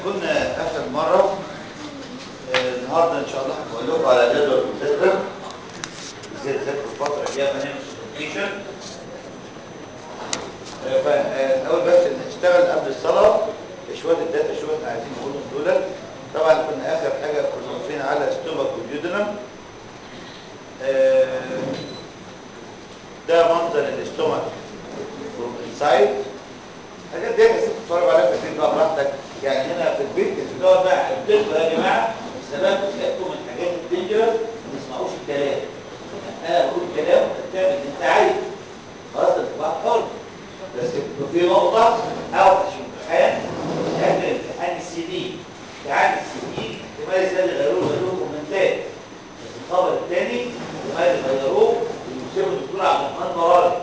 كنا اخر مره النهارده ان شاء الله هقول لكم على جدول المذاكره ازاي تذاكروا الفتره الجايه من السيشن. فالاول بس نشتغل قبل الصلاه شويه الداتا شويه احنا عايزين نقولهم دول. طبعا كنا اخر حاجه كنا واقفين على ستومك واليودنم. ده منظر الاستومك فروم انسايد. الحاجات دي بس تتفرج عليها في البيت بقى براحتك، يعني هنا في البيت الفيديو بقى حددوا يا جماعه السبب تتاكدوا من الحاجات الدينجرس ما تسمعوش الكلام. انا بقول كلام تعمل اللي انت عايزه خلاص تبقى حر، بس في نقطه اوحش امتحان قبل امتحان السي دي. امتحان السي دي احتمال ازاي يغيروه كومنتات، بس الخبر الثاني احتمال يغيروه ويسيبوا الدكتور عبد الرحمن مراري.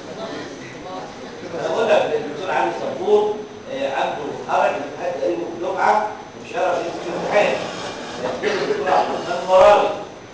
انا بقول لك الدكتور علي صبور عنده حرج الامتحان تقريبا في الدفعه ومش هيعرف يمسك الامتحان. الدكتور عبد الرحمن مراري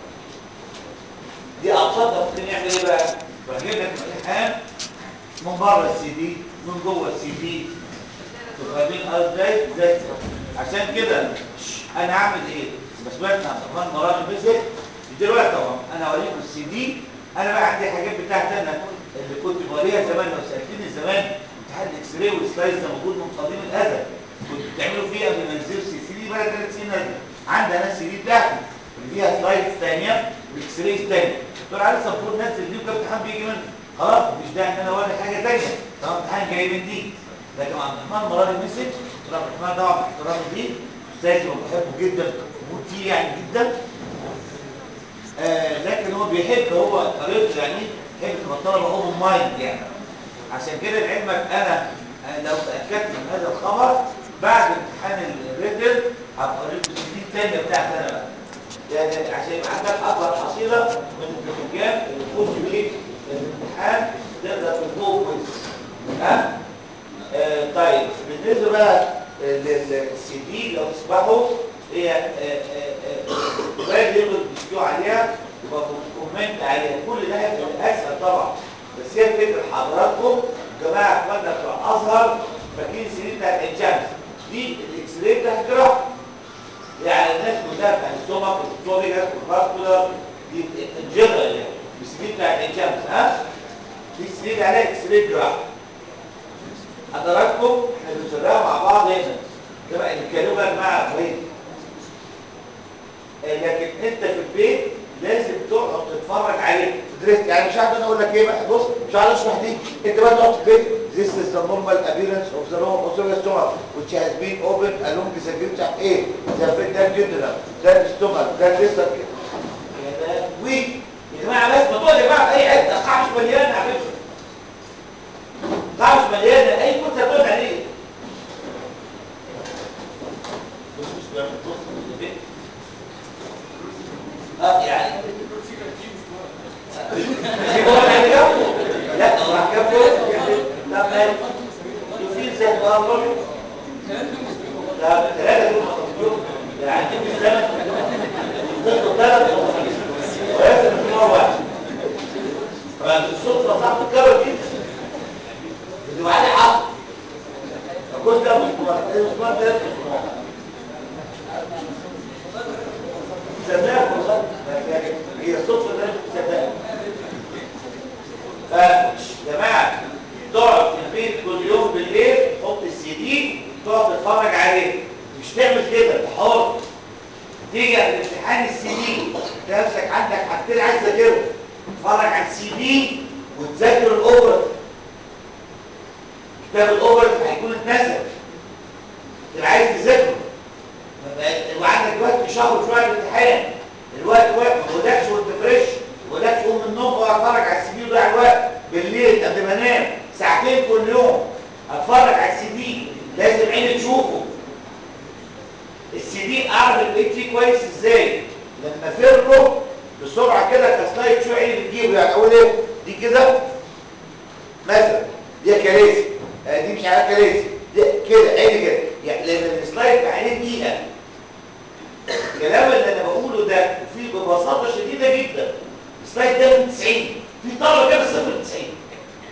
دي ابسطها ممكن يعمل ايه بقى؟ بجيب لك الامتحان من بره السي دي من جوه السي دي. فاهمين ازاي؟ عشان كده انا هعمل ايه؟ بس سمعت عبد الرحمن مراري مسك دلوقتي طبعا انا هوريكم السي دي. انا بقى عندي حاجات بتاعتي انا اللي كنت بوريها زمان. لو سالتني زمان امتحان الاكس راي والسلايز ده موجود من قديم الازل، كنت بتعملوا فيه قبل ما ينزلوا السي دي بقى 3 سنين نازله. عندي انا السي دي بتاعتي اللي فيها سلايدز ثانيه واكس رايز ثانيه. الدكتور علي صبور نزل دي وكان امتحان بيجي منه خلاص مش داعي ان انا اوري حاجه ثانيه طبعا امتحان جاي من دي. لكن عبد الرحمن مراري مسك عبد الرحمن طبعا باحترامي ليه استاذ وبحبه جدا وبموت فيه يعني جدا. لكن هو بيحب هو طريقته يعني يحب تبقى الطلبه اوبن مايند يعني. عشان كده لعلمك انا لو تاكدت من هذا الخبر بعد امتحان الريتن هبقى اوريكم السنين الثانيه بتاعتي انا بقى، يعني عشان يبقى عندك اكبر حصيله من البتنجان اللي تخش بيه الامتحان تقدر تفوق كويس. ها؟ طيب بالنسبه بقى للسي دي لو تسمحوا هي الواد يقدر يشتغل عليها يبقى كومنت عليها كل ده هيبقى اسهل طبعا. بس هي فكره حضراتكم جماعه اخواننا بتوع ازهر فاكرين السنين بتاعت عين شمس دي الاكس راي بتاعت الجراحه، يعني الناس كلها بتاعت السtomach والسوريجاس والفاسكولار دي الجنرال يعني السنين بتاعت عين شمس. ها دي السنين عليها اكس راي جراحه. حضراتكم احنا بنشرحها مع بعض هنا ده بقى نتكلموا بقى يا جماعه كويس. لكن انت في البيت لازم تقعد تتفرج عليه تدرس، يعني مش عارف انا اقول لك ايه بقى. بص مش عارف اشرح دي، انت بقى تقعد في البيت this is the normal appearance of the esophageal stomach which has been open along the mش عارف ايه ده الجدرة ده الستومك ده لسه يا ده ويك يا جماعه. بس ما تقعد يا جماعه في اي حته القاعه مش مليانه على فكره، القاعه مش مليانه اي كنت هتقعد عليه. بص يعني لا هو راح جنبه لا مال يفيد زي الامر لا ثلاثه دول يعني في السنه يفضل ثلاث ولازم في مره واحده. فالصدفه صعب تتكرر جدا اللي بعدها حق فكل ده مش مهم ده صدق والله هي الصدفه اللي انت تصدقها. فجماعه تقعد في البيت كل يوم بالليل تحط السي دي تقعد تتفرج عليه. مش تعمل كده انت حر. تيجي على امتحان السي دي نفسك عندك حاجتين عايز تذاكرهم، تتفرج على السي دي وتذاكر الاوبر. كتاب الاوبر هيكون اتنسى تبقى عايز تذاكره وعندك وقت شهر شويه الامتحان. الوقت ما بقولكش وانت فريش ما بقولكش قوم من النوم واتفرج على السي دي وضيع الوقت بالليل قبل ما انام ساعتين كل يوم اتفرج على السي دي. لازم عيني تشوفه. السي دي اعرف البيت فيه كويس ازاي لما افره بسرعه كده كسلايد شو عيني بتجيبه. يعني اقول ايه دي كده مثلا دي كراسي دي مش عارف كراسي دي كده عيني كده يعني لان السلايد بعينيه دقيقه. الكلام اللي انا بقوله ده وفيه ببساطه شديده جدا السلايد ده من 90 في طلبه كده صفر 90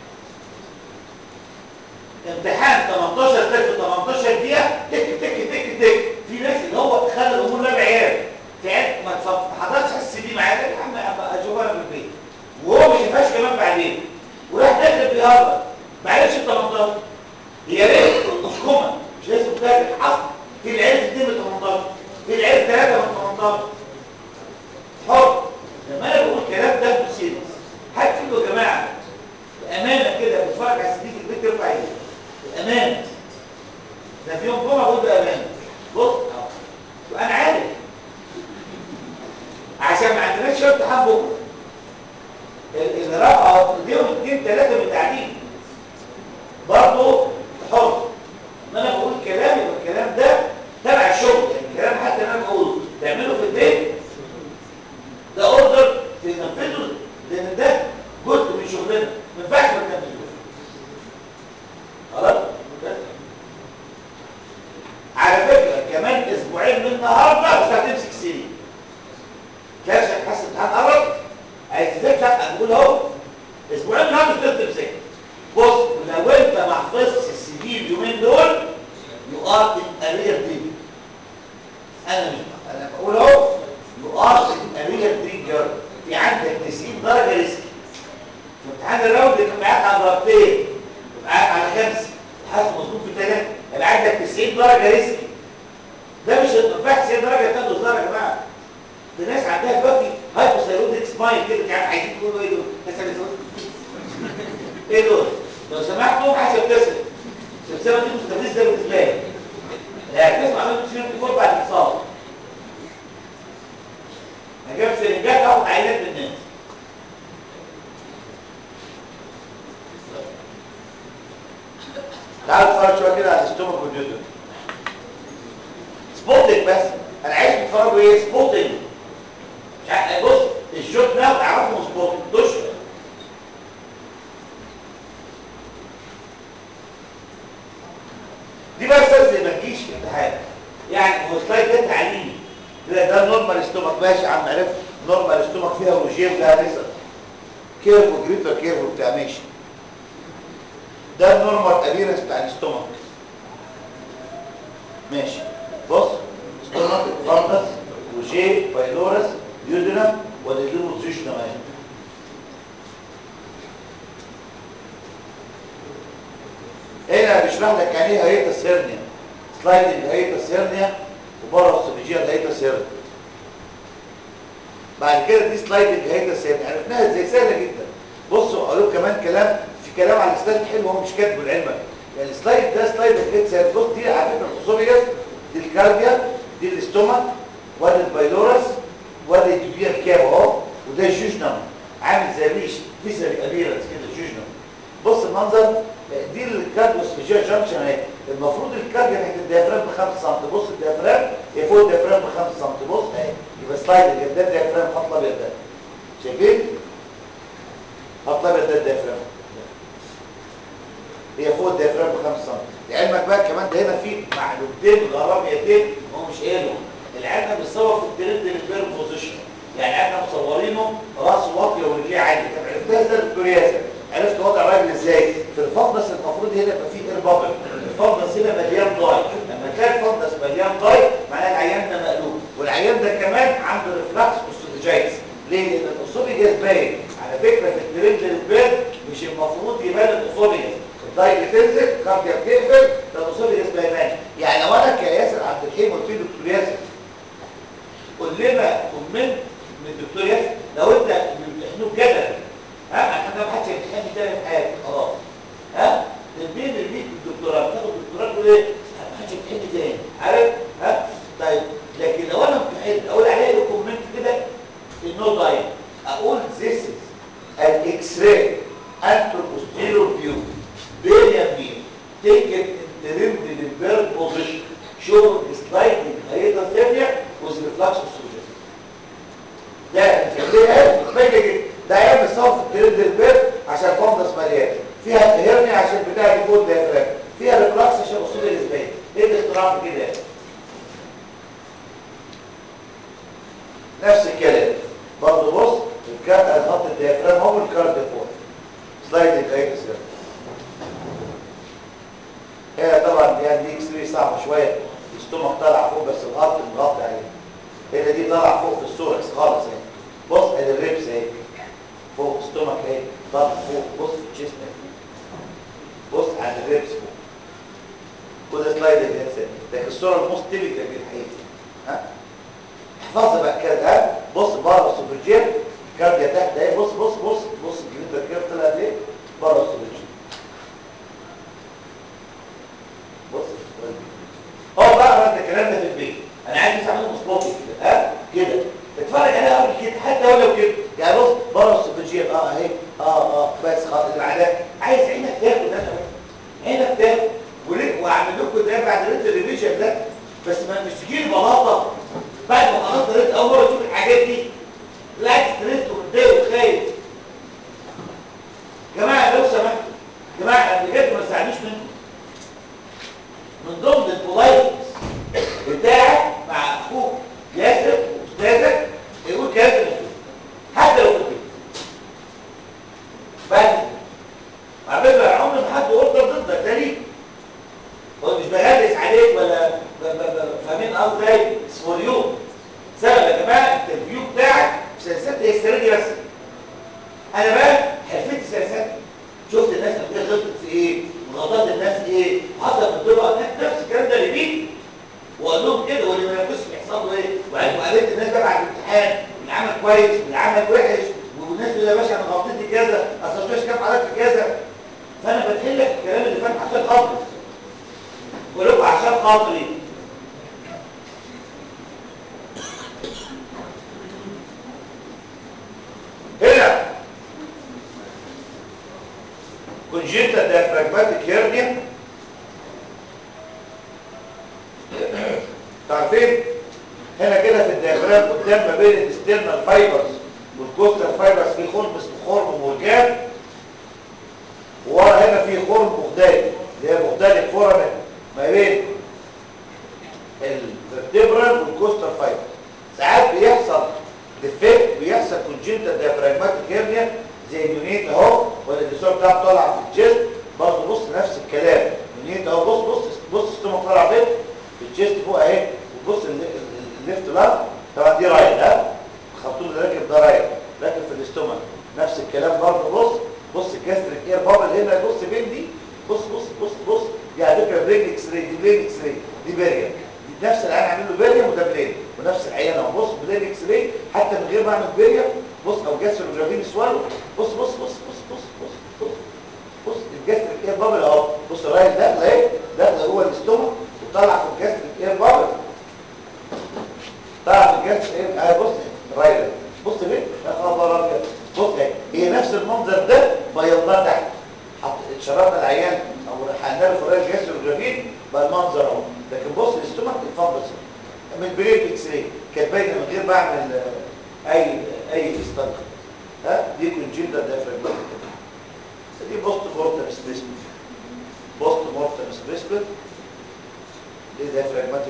امتحان 18 تك 18 دقيقه تك تك تك تك. في ناس اللي هو خلى الامور لا بعيال تعب ما حضرتش حس دي معايا يا عم اشوفها في البيت وهو ما شافهاش كمان بعدين وراح داخل بيهرب ما عرفش ال 18 هي ليه مش كومه مش لازم تاجر حق في العيال 2 من 18 في العيال 3 من 18 حر. لما انا بقول كلام ده مش سيريس حد فيكم يا جماعه بامانه كده بتتفرج على السي دي في البيت ترفع ايدك بامانه ده في يوم جمعه بقول بامانه بص وانا عارف عشان ما عندناش شرط امتحان بكره اللي رفعوا ايديهم 2 3 من التعليم برضه حر. ما انا بقول كلامي والكلام ده تبع الشغل يعني الكلام حتى انا بقوله تعمله في البيت ده اوردر تنفذه لان ده جزء من شغلنا ما ينفعش ما تنفذوش خلاص. على فكره كمان اسبوعين من النهارده مش هتمسك سي كاش حاسس امتحان قرب عايز تذاكر هنقول اهو اسبوعين من النهارده مش هتمسك. بص لو انت ما حفظتش السي في اليومين دول يو ار ان ارير دي انا بقول اهو يو ار ان ارير درينجر في عندك 90 درجه ريسك في امتحان الراوند اللي قاعد على درجتين قاعد على 5 حاسس مظبوط في 3 يبقى عندك 90 درجه ريسك ده مش ما ينفعش 90 درجه تاخدوا هزار يا جماعه. في ناس عندها دلوقتي هايبوثايرويدك سمايل كده مش عارف عايزين تقولوا ايه دول ايه دول لو سمحتوا حسب تسال السبسبه دي مستفزه بالنسبه لي لا تسمع منهم تشيل الدكتور بعد الاتصال انا جايب سرنجات اخد عينات من الناس تعالوا نتفرج شويه كده على الاستومك والجدر سبوتنج بس انا عايز تتفرجوا ايه سبوتنج مش عارف بص الشوت ده اعرفه سبوتنج تشرب دي بقى استاذ ما تجيش في الامتحان يعني هو سلايد ده تعليمي ده نورمال استومك ماشي يا عم عرفت نورمال استومك فيها روجيم ده لسه كيرف وجريتر كيرف وبتاع ماشي ده النورمال ابيرنس بتاع الاستومك ماشي بص استومك فاندس وجي بايلورس يودينم وديدوم وتسيشنا ماشي هنا بيشرح لك يعني ايه هيئه السيرنيا سلايدنج هيئه السيرنيا وبره السوفيجيال هيئه السيرنيا بعد كده دي سلايدنج هيئه السيرنيا عرفناها ازاي سهله جدا. بصوا اقول لكم كمان كلام في كلام على السلايد حلو هو مش كاتبه لعلمك يعني السلايد ده سلايد هيئه السيرنيا بص دي على فكره الاسوفيجاس دي الكارديا دي الاستومك وادي البايلورس وادي الجبير كاب اهو وده الجوجنم عامل زي ريش فيزل ابيرنس كده الجوجنم. بص المنظر دي الكارديوسفيجيال جانكشن اهي المفروض الكارديا تحت الديافرام ب 5 سم بص الديافرام هي فوق الديافرام ب 5 سم بص اهي يبقى سلايد ده الديافرام خط الابيض ده شايفين خط الابيض ده الديافرام هي فوق الديافرام ب 5 سم. لعلمك بقى كمان ده هنا في معلومتين غراميتين هو مش قايلهم العلم بيصور في الترند للبير بوزيشن يعني احنا مصورينه راسه واطيه ورجليه عاليه طب عرفتها ازاي دكتور ياسر عرفت وضع الراجل ازاي في الفندس المفروض هنا يبقى فيه اير بابل الفندس هنا مليان ضاي لما تلاقي الفندس مليان ضاي معناه العيان ده مقلوب والعيان ده كمان عنده ريفلكس اوسوفيجايتس ليه لان الاوسوفيجاس باين على فكره في الترند للبير مش المفروض يبان الاوسوفيجاس الضاي بتنزل كارديا بتقفل ده الاوسوفيجاس باين يعني لو انا كياسر عبد الحليم قلت له دكتور ياسر قول لنا كومنت من الدكتور ياسر لو انت بتمتحنوه كده احنا ما حدش هيمتحنني تاني في حياتي خلاص مين اللي بيك الدكتوراه بتاخد الدكتوراه تقول ايه ما حدش هيمتحنني تاني عارف طيب لكن لو انا امتحنت اقول عليه له كومنت كده النو دايت اقول this is an x-ray anteroposterior view very mean taken in the rim position showing sliding hiatal hernia with reflux osteogenesis ده نسميها باينه جدا ده عيب الصف الترند البير عشان فندس مليان فيها هيرني عشان بتاع الفوت ديافراجم فيها ريفلكس عشان اصول الاسبان ايه الاختراع في كده نفس الكلام برضه بص خط الديافراجم هو الكارديوفور سلايد الكايتس هنا طبعا يعني دي اكس راي صعبه شويه الاستومك طالع فوق بس الهارت مغطي عليه. هنا دي طالعه فوق في السوركس خالص اهي. بص ادي الريبس اهي فوق الاستومك اهي طالع فوق. بص في الجسم اهي. بص على الريبس فوق. خد سلايد الانسان لكن الصوره الموست تيبيكال في الحقيقه. ها احفظها بقى كده. ها بص بره السوبرجير كارديا تحت اهي. بص بص بص بص الجليتر كيرف طلع ليه بره السوبرجير. بص هو بقى رد الكلام ده في البيت. انا عايز اعمله سبوتنج كده. ها كده اتفرج عليها قبل كده حتى ولو كده يعني. بص بره السوبرجير اهي بس خلاص اللي بعدها عايز عينك تاخد ده كمان. عينك تاخد واعمل لكم ده بعد ريت الريفيجن ده. بس ما مش تجيلي بلاطه بعد ما خلاص قريت اول مره اشوف الحاجات دي طلعت ستريس ومتضايق وخايف. يا جماعه لو سمحتوا يا جماعه بجد ما تزعلوش منكم. من ضمن البولايتس بتاعك مع اخوك ياسر واستاذك يقول كلام مفهوم حتى لو كنت بس على فكره عمر ما حد اوردر ضدك ده ليك. هو مش بغلس عليك ولا فاهمين قصدي ازاي؟ اسمه اليوم سبب يا جماعه الانترفيو بتاعك سياسات هي السنه دي بس. انا بقى حرفت سياسات شفت الناس قبل غلطت في ايه وغلطات الناس ايه وحصل في الدفعه نفس الكلام ده ريبيت واقول لهم كده واللي ما يخش يحصل له ايه. وقابلت الناس بقى بعد الامتحان واللي عمل كويس واللي عمل وحش والناس تقول يا باشا انا غلطتي كذا اصل مش كام حضرتك في كذا. فانا بتحل لك الكلام اللي فات عشان خاطري بقول لكم عشان خاطري. هنا كونجنتال ديافراجماتيك هيرنيا تعرفين هنا كده في الديافرام قدام ما بين الاسترنال فايبرز والكوستال فايبرز في خرم اسمه خرم مورجان. وورا هنا في خرم بغدادي اللي هي بغدادي فورامين ما بين الفرتبرال والكوستال فايبرز. ساعات بيحصل ديفكت بيحصل كونجنتال ديافراجماتيك هيرنيا زي اليونيت اهو والاديسور بتاعه طالع في الجسم برضه. بص نفس الكلام اليونيت اهو. بص بص بص الستومك طالع فين في الجسم فوق اهي. وبص الليفت لانج طبعا دي رايت. ها الخرطوم اللي راكب ده رايت راكب في الاستومك نفس الكلام برضه. بص بص الجاستريك اير بابل هنا. بص بين دي بص بص بص بص دي على فكره برين اكس راي. دي برين اكس راي دي بارير. نفس العين عامل له بارير وده بلين ونفس العيان اهو. بص بلين اكس راي حتى من غير ما اعمل بارير. بص او جاستروجرافين سوالو. بص بص بص بص بص بص بص بص الجاستريك اير بابل اهو. بص الرايل داخله اهي داخله جوه الاستومك وطالعه في الجاستريك اير بابل. طالعه في الجاستريك اير اهي. بص الرايل بص فين يا خبر ابيض. بص اهي هي نفس المنظر ده بيضاه تحت. شربنا العيان او حقنا له فراغ جاستروجرافين بقى المنظر اهو. لكن بص الاستومك اتفضل من بريد اكس راي كانت باينه من غير ما اعمل اي استنقاذ. ها دي كونجنتال ديافراجماتيك. دي بوست مورتم سبيسمنت. بوست مورتم سبيسمنت دي ديافراجماتيك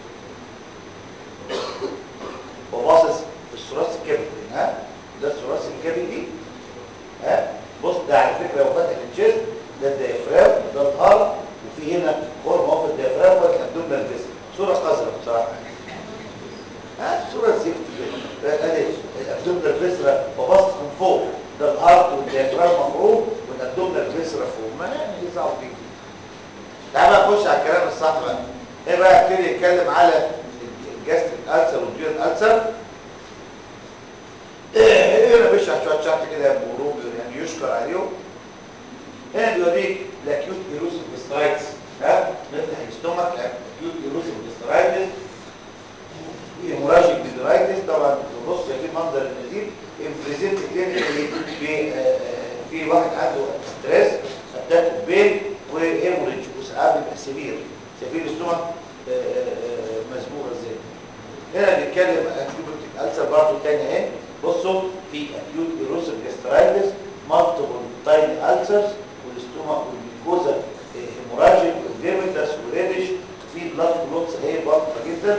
وباصص في الثراث الكبدي. ها ده الثراث الكبدي. ها بص ده على فكره لو فاتح الجسم ده الديافرام ده الهارت وفي هنا خرم اهو في الديافرام والابدومينال فيسل. صوره قذره بصراحه. صوره زفت كده. ادي الابدومينال فيسل وبص من فوق ده الهارت والديافرام مفروض والابدومينال فيسل فوق. ما دي صعبه جدا. تعال بقى نخش على الكلام الصح بقى. ايه بقى ابتدي يتكلم على الجاستريك ألسر والجيرن ألسر. هنا بيشرح شويه شرح كده بغروب يعني يشكر عليهم. هنا بيوريك الاكيوت ايروسيف جاسترايتس. ها نفتح الاستومك الاكيوت ايروسيف جاسترايتس هيموراجيك جاسترايتس. طبعا بص في منظر النزيف بريزنت كلينيكالي في واحد عنده ستريس اتاك بين وهيموريج وساعات بيبقى سيفير. شايفين الاستومك مسبوغه ازاي. هنا بيتكلم اكيوت ألسر برضه تاني اهي. بصوا في اكيوت ايروسيف جاسترايتس مالتيبل تايني ألسرز والاستومك والميكوزا هيموراجيك والديمتس وريدش في بلاد كلوتس هي واضحه جدا.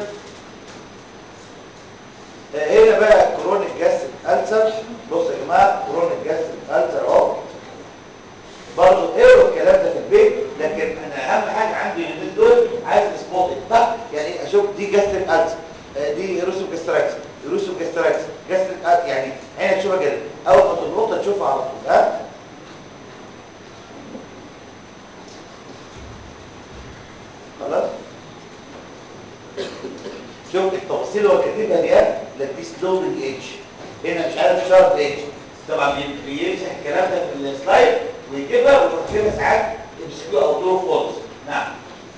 هنا بقى كرونيك جاستريك ألسر. بصوا يا جماعه كرونيك جاستريك ألسر اهو. برضه اقروا الكلام ده في البيت. لكن انا اهم حاجه عندي اليومين دول عايز سبوتنج. طب يعني دي جاستريك ألسر، دي ايروسيف جاسترايتس، ايروسيف جاسترايتس، جاستريك يعني عينك تشوفها كده، اول ما تلقطها تشوفها على طول. ها خلاص. شوف التفاصيل اللي هو كاتبها دي، لا دي سلوبنج ايدج، هنا مش عارف شارب ايدج، طبعا بيمسح الكلام ده في السلايد ويجيبها ويروح كده ساعات ام سي كيو او ترو فولس. نعم.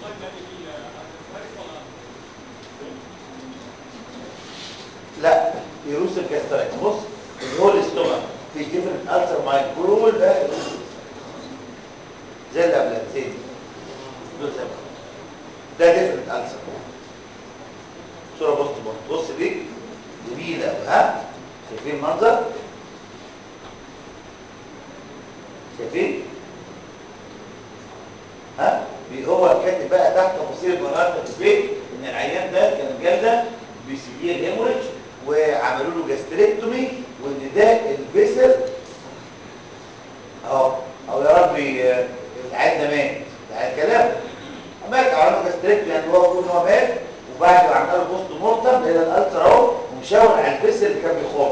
لا يروسف جاسترايتس، بص الهول ستومك في ديفرنت ألسر مايكرول ده زي اللي قبلها زي دول زي ده ديفرنت ألسر. صورة بص دي جميلة. ها شايفين المنظر؟ شايفين؟ ها هو كاتب بقى تحت تفاصيل المرارة في البيت ان العيان ده كان جلده بسيفير هيموريدج وعملوا له جاستريكتومي، وان ده الفيسل اهو، او يا ربي العيان ده مات، ده الكلام مات، عملوا جاستريكتومي يعني هو بيقول ان هو مات، وبعد ما عملوا له بوست مورتم لقينا الالترا اهو ومشاور على الفيسل اللي كان بيخرج.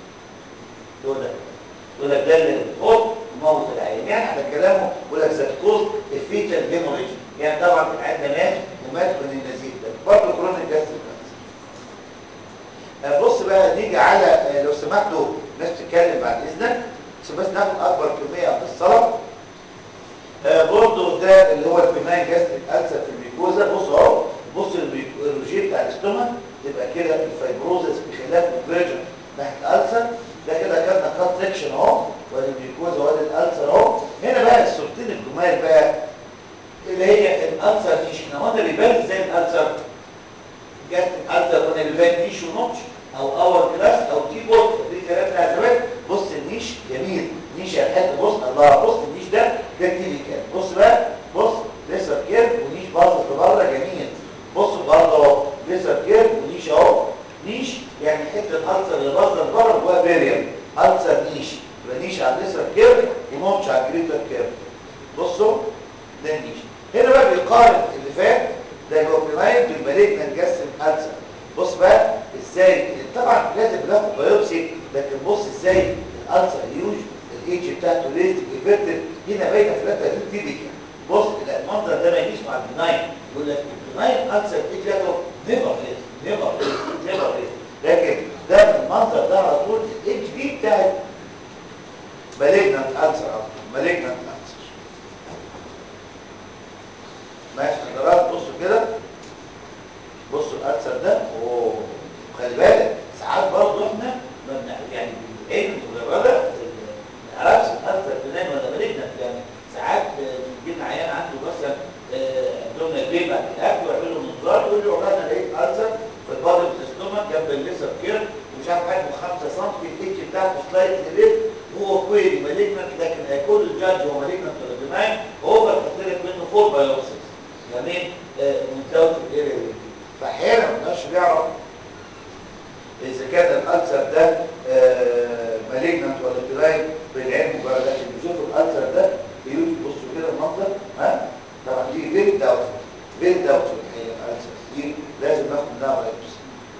يقول لك ده اللي بيخرج وموت العيان، يعني على كلامه يقول لك ساتكوز الفيتال هيموريدج، يعني طبعا العيان ده مات ومات من النزيف ده برضه كرونيك جاستريك. بص بقى نيجي على لو سمحتوا ناس تتكلم بعد اذنك عشان بس ناخد اكبر كميه من الصلاه. برضه ده اللي هو البناين جاستريك ألسر في الميكوزا. بص اهو، بص الروجيه بتاع الاستومك تبقى كده الفايبروزس بخلاف الفيرجن ناحيه الألسر، ده كده خدنا كات سكشن اهو، وادي الميكوزا وادي الألسر اهو. هنا بقى الصورتين الجمال بقى اللي هي الألسر نيش. احنا قلنا بيبان ازاي الألسر جاستريك ألسر، قلنا بيبان نيش ونوتش او اور كلاس او تي بورد، دي كلام بتاع زمان. بص النيش جميل، نيش الحته، بص الله، بص النيش ده تيبيكال. بص بقى، بص ليسر كيرف ونيش باظت لبره جميل. بص برضه اهو ليسر كيرف ونيش اهو، نيش يعني حته الالسر اللي باظت لبره جواها فيريم السر نيش، يبقى نيش على الليسر كيرف ونوتش على الجريتر كيرف. بصوا ده النيش. هنا بقى بيقارن اللي فات ده اللي هو بناين بالمالجنان جاستريك ألسر. بص بقى ازاي، طبعا لازم ناخد بايوبسي، لكن بص ازاي الالسر هيوج، الايدج بتاعته ريزد انفيرتد، هنا باينه في الثلاثه دي تيبيكال. بص المنظر ده ما يجيش مع البناين، يقول لك البناين السر الايدج بتاعته نيفر ريز، لكن ده من المنظر ده على طول الايدج دي بتاعت مالجنانت ألسر على طول، مالجنانت ألسر. ماشي حضرات، بصوا كده، بصوا الألسر ده، اوه خلي بالك ساعات برضه احنا يعني بالعين المجرده ما نعرفش الألسر بنان ولا مالجنانت، يعني ساعات بيجي لنا عيان عنده مثلا عندهم البيت بعد الاكل ويعمل له منظار يقول له والله انا لقيت ألسر في البادي بتستومك جنب الليسر كيرف ومش عارف حجمه 5 سم، الاتش بتاعته سلايت ليفت، هو كويري مالجنانت، لكن هيكون الجادج هو مالجنانت ولا بنان، هو بيحط لك منه 4 بايوبسيز يعني متزود في الاريا دي. فاحيانا ما نقدرش نعرف اذا كان الالسر ده مالجنانت ولا بناين بالعين مجرد، لكن بيشوفوا الالسر ده يجوا يبصوا كده المنظر. ها طبعا دي فيري داوت الحقيقه، الالسر دي لازم ناخد منها بايوبسي.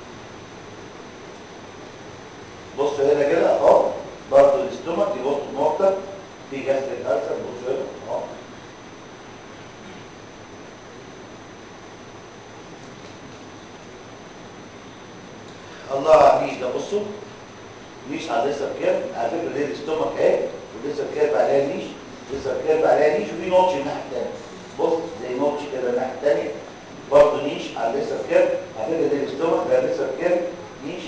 بصوا هنا كده اهو برضه الاستومك دي بصوا نقطه في جاستريك الالسر، بصوا هنا اهو. الله عميد ده، بصوا نيش على الليسر كيرف، على فكره دي الاستومك اهي، والليسر كيرف عليها نيش، الليسر كيرف عليها نيش، وفي نوتش الناحيه الثانيه، بص زي نوتش كده الناحيه الثانيه برضه نيش على الليسر كيرف، على فكره دي الاستومك ده الليسر كيرف نيش.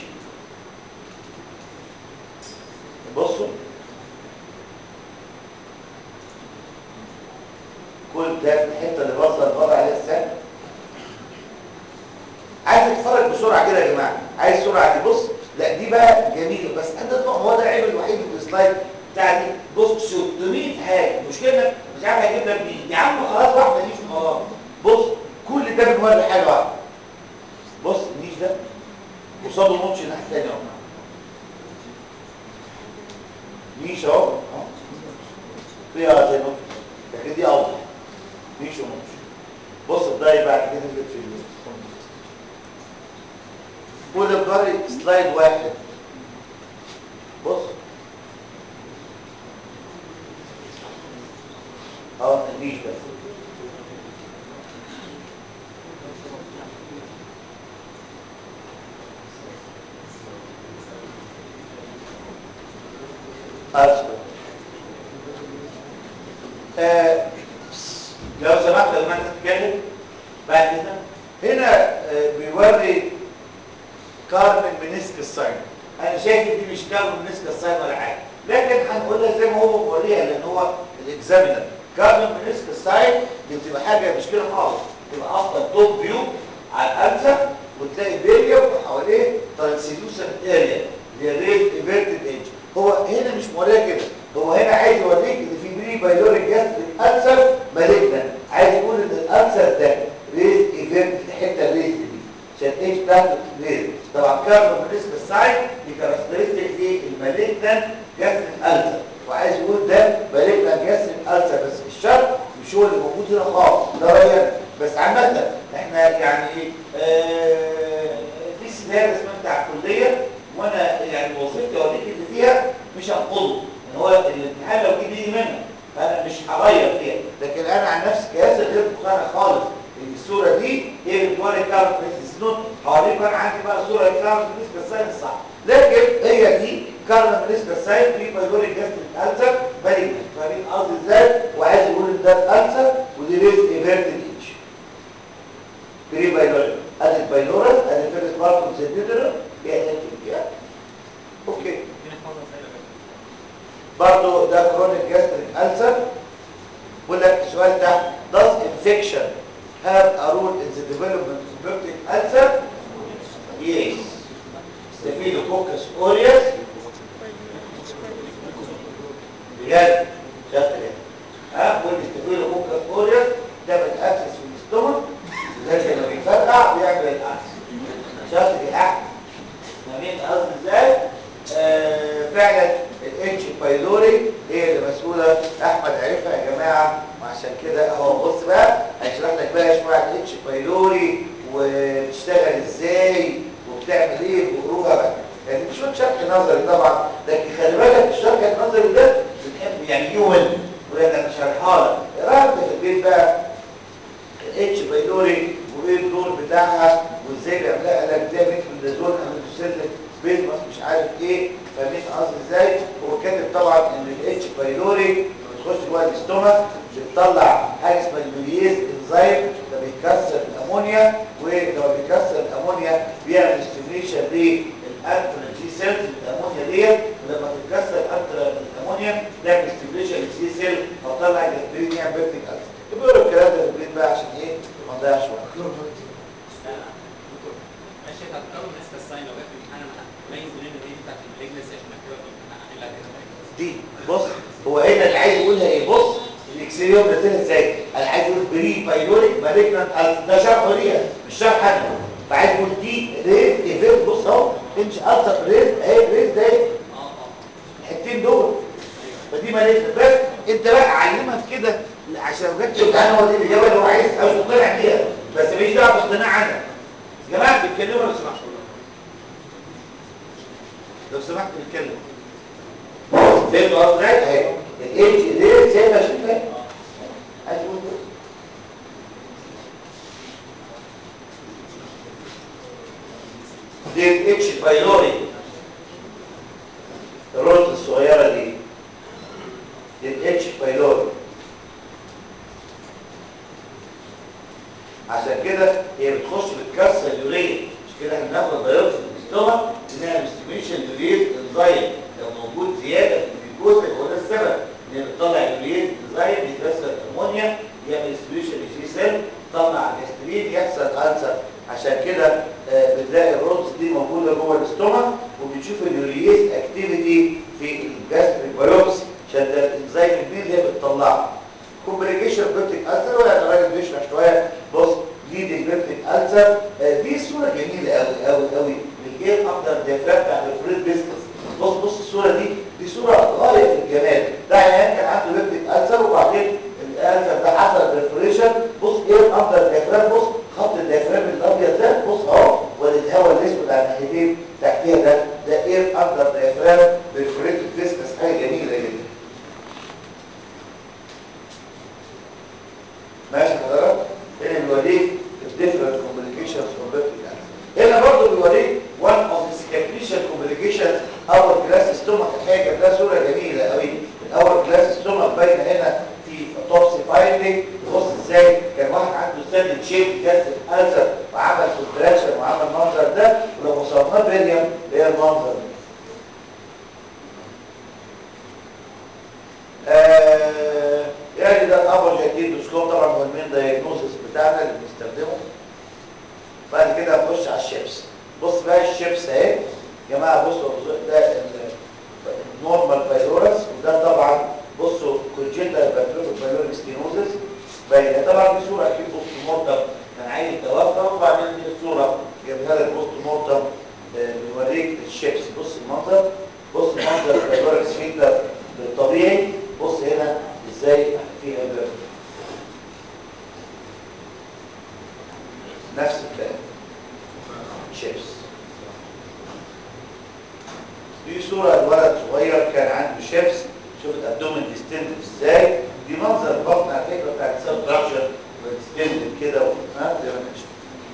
بصوا كل ده في الحته اللي باظه الوضع عليها السهم. عايز اتفرج بسرعه كده يا جماعه، عايز سرعه دي، بص لا دي بقى جميله، بس انا هو ده العيب الوحيد في السلايد بتاع دي. بص 600 حاجه، المشكله انك مش عارف هجيب لك مين يا عم، خلاص واحده دي في الموضوع. بص كل ده بنوري حاجه واحده، بص النيش ده قصاده نوتش الناحيه الثانيه اهو، نيش اهو فيها زي نوتش، لكن دي اوضح نيش ونوتش. بص الضايق بعد كده نزلت في اليوم. قول الجاري سلايد واحد. بص اهو مفيش بس. لو سمحت لما انت تتكلم بعد كده هنا بيوري كارمن منسكس ساين. انا شايف دي مش كارمن منسكس ساين ولا حاجه، لكن هنقولها زي ما هو بيوريها لان هو الاكزامينر. كارمن منسكس ساين دي بتبقى حاجه مش كده خالص، تبقى افضل توب فيو على الانسر وتلاقي بيريا وحواليه ترانسلوسنت اريا اللي هي ريد ايفيرتد ايدج. هو هنا مش موريها كده، هو هنا عايز يوريك ان في بري بايلوريك جاستريك انسر مالجنا، عايز يقول ان الانسر ده ريد ايفيرتد الحته الريد دي عشان ايش بتاعته ريد. طبعا كاربون بالنسبه للساين دي كاركترستيك للمالجنا جاستريك انسر، وعايز يقول ده مالجنا جاستريك انسر، بس الشرط مش هو اللي موجود هنا خالص، ده رايك بس. عامه احنا يعني في سيناريو اسمها بتاع الكليه، وانا يعني وظيفتي اوريك اللي فيها مش هنقضه ان هو الامتحان لو جه منه فانا مش هغير فيها، لكن انا عن نفسي كياسر غير مقتنع خالص ان الصوره دي هي بتوري كاركترستكس نوت. هوريك انا عندي بقى صوره كاركترستكس ساين الصح، لكن هي دي كاركترستكس ساين في بايلوريك جاستريك ألسر مالجنت. فاهمين قصدي ازاي؟ وعايز يقول ان ده الألسر ودي ريز ايفيرتد ايدج بري بايلوريك. ادي البايلورال ادي الفيرست بارت اوف ذا ديودرال يعني اوكي. برضو ده كرونيك جاستريك ألسر. بقول لك السؤال ده does infection have a role in the development of peptic ulcer? Yes. Staphylococcus aureus بجد شاطر يعني. والستافيلوكوكس aureus ده بيتأسس في الاستومك لذلك لما بيفرقع بيعمل الألسر. شاطر يا احمد. فاهمين قصدي ازاي؟ فعلا الاتش بايلوري هي اللي مسؤوله. احمد عرفها يا جماعه، وعشان كده هو بص بقى هيشرح لك بقى شويه عن الاتش بايلوري وبتشتغل ازاي وبتعمل ايه وقروها بقى. يعني مش شرح نظري طبعا، لكن خلي بالك الشرح النظري ده بتحب يعني يوم ولا مش شرحها لك. اقراها في البيت بقى الاتش بايلوري وايه الدور بتاعها وازاي بيعملها لك زي ميثودازول امينوسيلين بيزمس مش عارف ايه. فاهمين قصدي ازاي؟ هو كاتب طبعا ان الاتش بايلوري لما تخش جوه الاستومك بتطلع حاجه اسمها اليوريز انزيم ده بيكسر الامونيا، ولما بيكسر الامونيا بيعمل ستيميوليشن للانترا جي سيلز الامونيا ديت، ولما تتكسر الامونيا تعمل ستيميوليشن للجي سيل فتطلع جاسترين يعمل بيرتيك ألسر. بيقولوا الكلام ده في البيت بقى عشان ايه ما نضيعش وقت. ماشي. طب اول ما نسال الساين لو جت في الامتحان انا ميز منين ان هي بتاعت المالجنسي عشان اكتبها في الامتحان احلها كده. دي بص هو هنا اللي عايز يقولها ايه. بص الاكسيريوم نازلها ازاي. انا عايز اقول بري بايلوريك مالجنت ده شرح ليها مش شرح حاجه. فعايز اقول دي ريز ايفنت. بص اهو تمشي التر ريز اهي ريز ده الحتتين دول فدي مالجنت. بس انت بقى علمها في كده عشان لو جت الامتحان هو دي الاجابه اللي هو عايز او مقتنع بيها، بس ماليش دعوه باقتناع انا. يا جماعه بيتكلموا لو سمحتوا، لو سمحت بيتكلم زي ما قلت لك اهي الاتش دي زي ما شفت عايز اقول دي الاتش بايلوري الروت الصغيره دي الاتش بايلوري. عشان كده هي بتخش بتكسر اليوريا، مش كده احنا بناخد بايوبسي في الاستومك بنعمل ستيميشن لليوريز انزايم لو موجود زياده في الجلوكوز هو ده السبب ان هي بتطلع اليوريز انزايم يتكسر الامونيا يعمل ستيميشن للجي سيل يطلع جاسترين يحصل ألسر. عشان كده بتلاقي الروتس دي موجوده جوه الاستومك وبتشوف اليوريز اكتيفيتي في الجاستريك بايوبسي عشان ده الانزايم الكبير اللي هي بتطلعه. كومبليكيشن بيبتيك ألسر ولا الراجل بيشرح شويه. بص دي البيبتيك ألسر دي صوره جميله قوي قوي قوي للجيل افتر ديافراجم بتاع الفريد بيسكس. بص الصوره دي صوره غايه في الجمال. ده عيان كان عنده بيبتيك ألسر وبعدين الألسر ده حصل برفوريشن. بص ايه افتر ديافراجم. بص خط الديافراجم الابيض ده بص اهو والهواء الاسود على فيها ده اير اندر دايفرام بريفوريتد فيسكس، حاجه جميله جدا. ماشي حضرتك؟ هنا بيوريك الديفرنت كومبليكيشنز كومبيرد تو. هنا برضه بيوريك وان اوف ذا سكابريشال كومبليكيشنز اور كلاس ستومك. الحاجه ده صوره جميله قوي. الاول كلاس ستومك باينه هنا في توبسي فايندنج. بص ازاي كان واحد عنده سادد شيب جاست الالسر وعمل كونتراكشن وعمل المنظر ده، ولو وصلناه بيريم هي المنظر ده. يعني ده الابر جاكيتوسكوب طبعا هو المين دايجنوزس بتاعنا اللي بنستخدمه. بعد كده هنخش على الشيبس. بص بقى الشيبس اهي يا جماعه. بصوا ده النورمال بايلورس، وده طبعا بصوا كونجنتال بايلوريك ستينوزس باينه. طبعا دي صوره اكيد بوست مورتم كان عيل توفى، وبعدين دي الصوره جايبها لك بوست مورتم بيوريك الشيبس. بص المنظر، بص منظر البايلوريك سفنكتر الطبيعي. بص هنا ازاي فيها بلد. نفس الكلام شيبس. دي صورة لولد صغير كان عنده شيبس. شوف الابدومين ديستندد ازاي. دي منظر البطن على فكرة بتاعت سبتراكشن ديستندد كده زي ما كانش.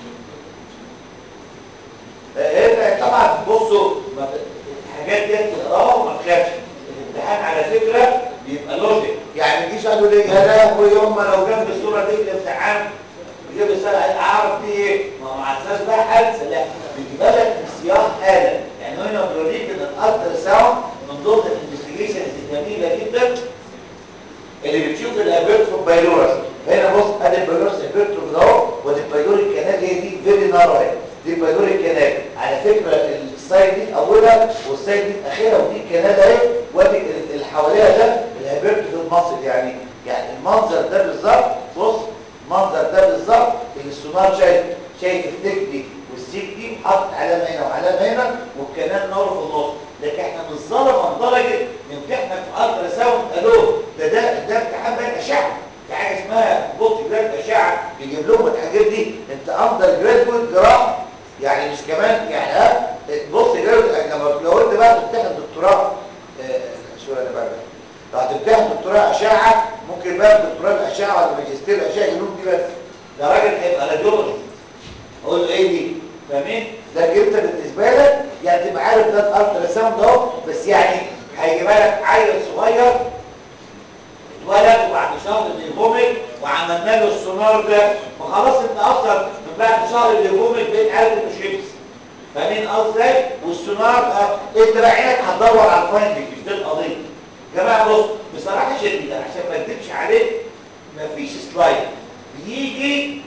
هنا طبعا بصوا الحاجات دي تقراها وما تخافش. الامتحان على فكرة بيبقى لوجيك، يعني ما تجيش قالوا لي يا لهوي يوم لو جنب الصورة دي الامتحان بيجيب السؤال اعرف دي ايه؟ ما مع الاساس بقى حادثه. لا، بيجيبها لك في سياق آلة. يعني هنا بيوريك ان الالترا ساوند من ضمن الانفستيجيشنز الجميله جدا اللي بتشوف الابيرتروف بايلورس. هنا بص ادي البايلورس ابيرتروف اهو، ودي البايلوريك كانال هي دي فيري نارو اهي. دي البايلوريك كانال على فكره السايد دي اولها والسايد دي اخرها، ودي الكانال اهي، وادي اللي حواليها ده الابيرتروف المصل. يعني المنظر ده بالظبط. بص المنظر ده بالظبط اللي السونار شايف التك دي والسيك دي وحاطط علامه هنا وعلامه هنا والكنال نور في النص. لكن احنا مش ظلمه لدرجه نمتحنك في الترا ساوند الو ده امتحان بقى اشعه. في حاجه اسمها بوت جراد اشعه بيجيب لهم الحاجات دي. انت اندر جرادويت جراحه يعني مش كمان يعني. ها بص لما لو انت بقى تمتحن دكتوراه شو انا بقى لو هتمتحن دكتوراه اشعه ممكن بقى دكتوراه الاشعه ولا ماجستير الاشعه يجيبهم دي بس. ده راجل هيبقى راديولوجي اقول له ايه دي فاهمين؟ لكن انت بالنسبه لك يعني تبقى عارف ده الالترا ساوند اهو، بس يعني هيجيبها لك عيل صغير اتولد وبعد شهر بيفومت وعملنا له السونار ده، فخلاص انت اصلا من بعد شهر بيفومت بقيت عارف انه شيبس. فاهمين قصدي؟ والسونار انت بقى عينك هتدور على الفايندنج مش دي القضيه. يا جماعه بص بصراحه شديده عشان ما اكذبش عليك مفيش سلايد بيجي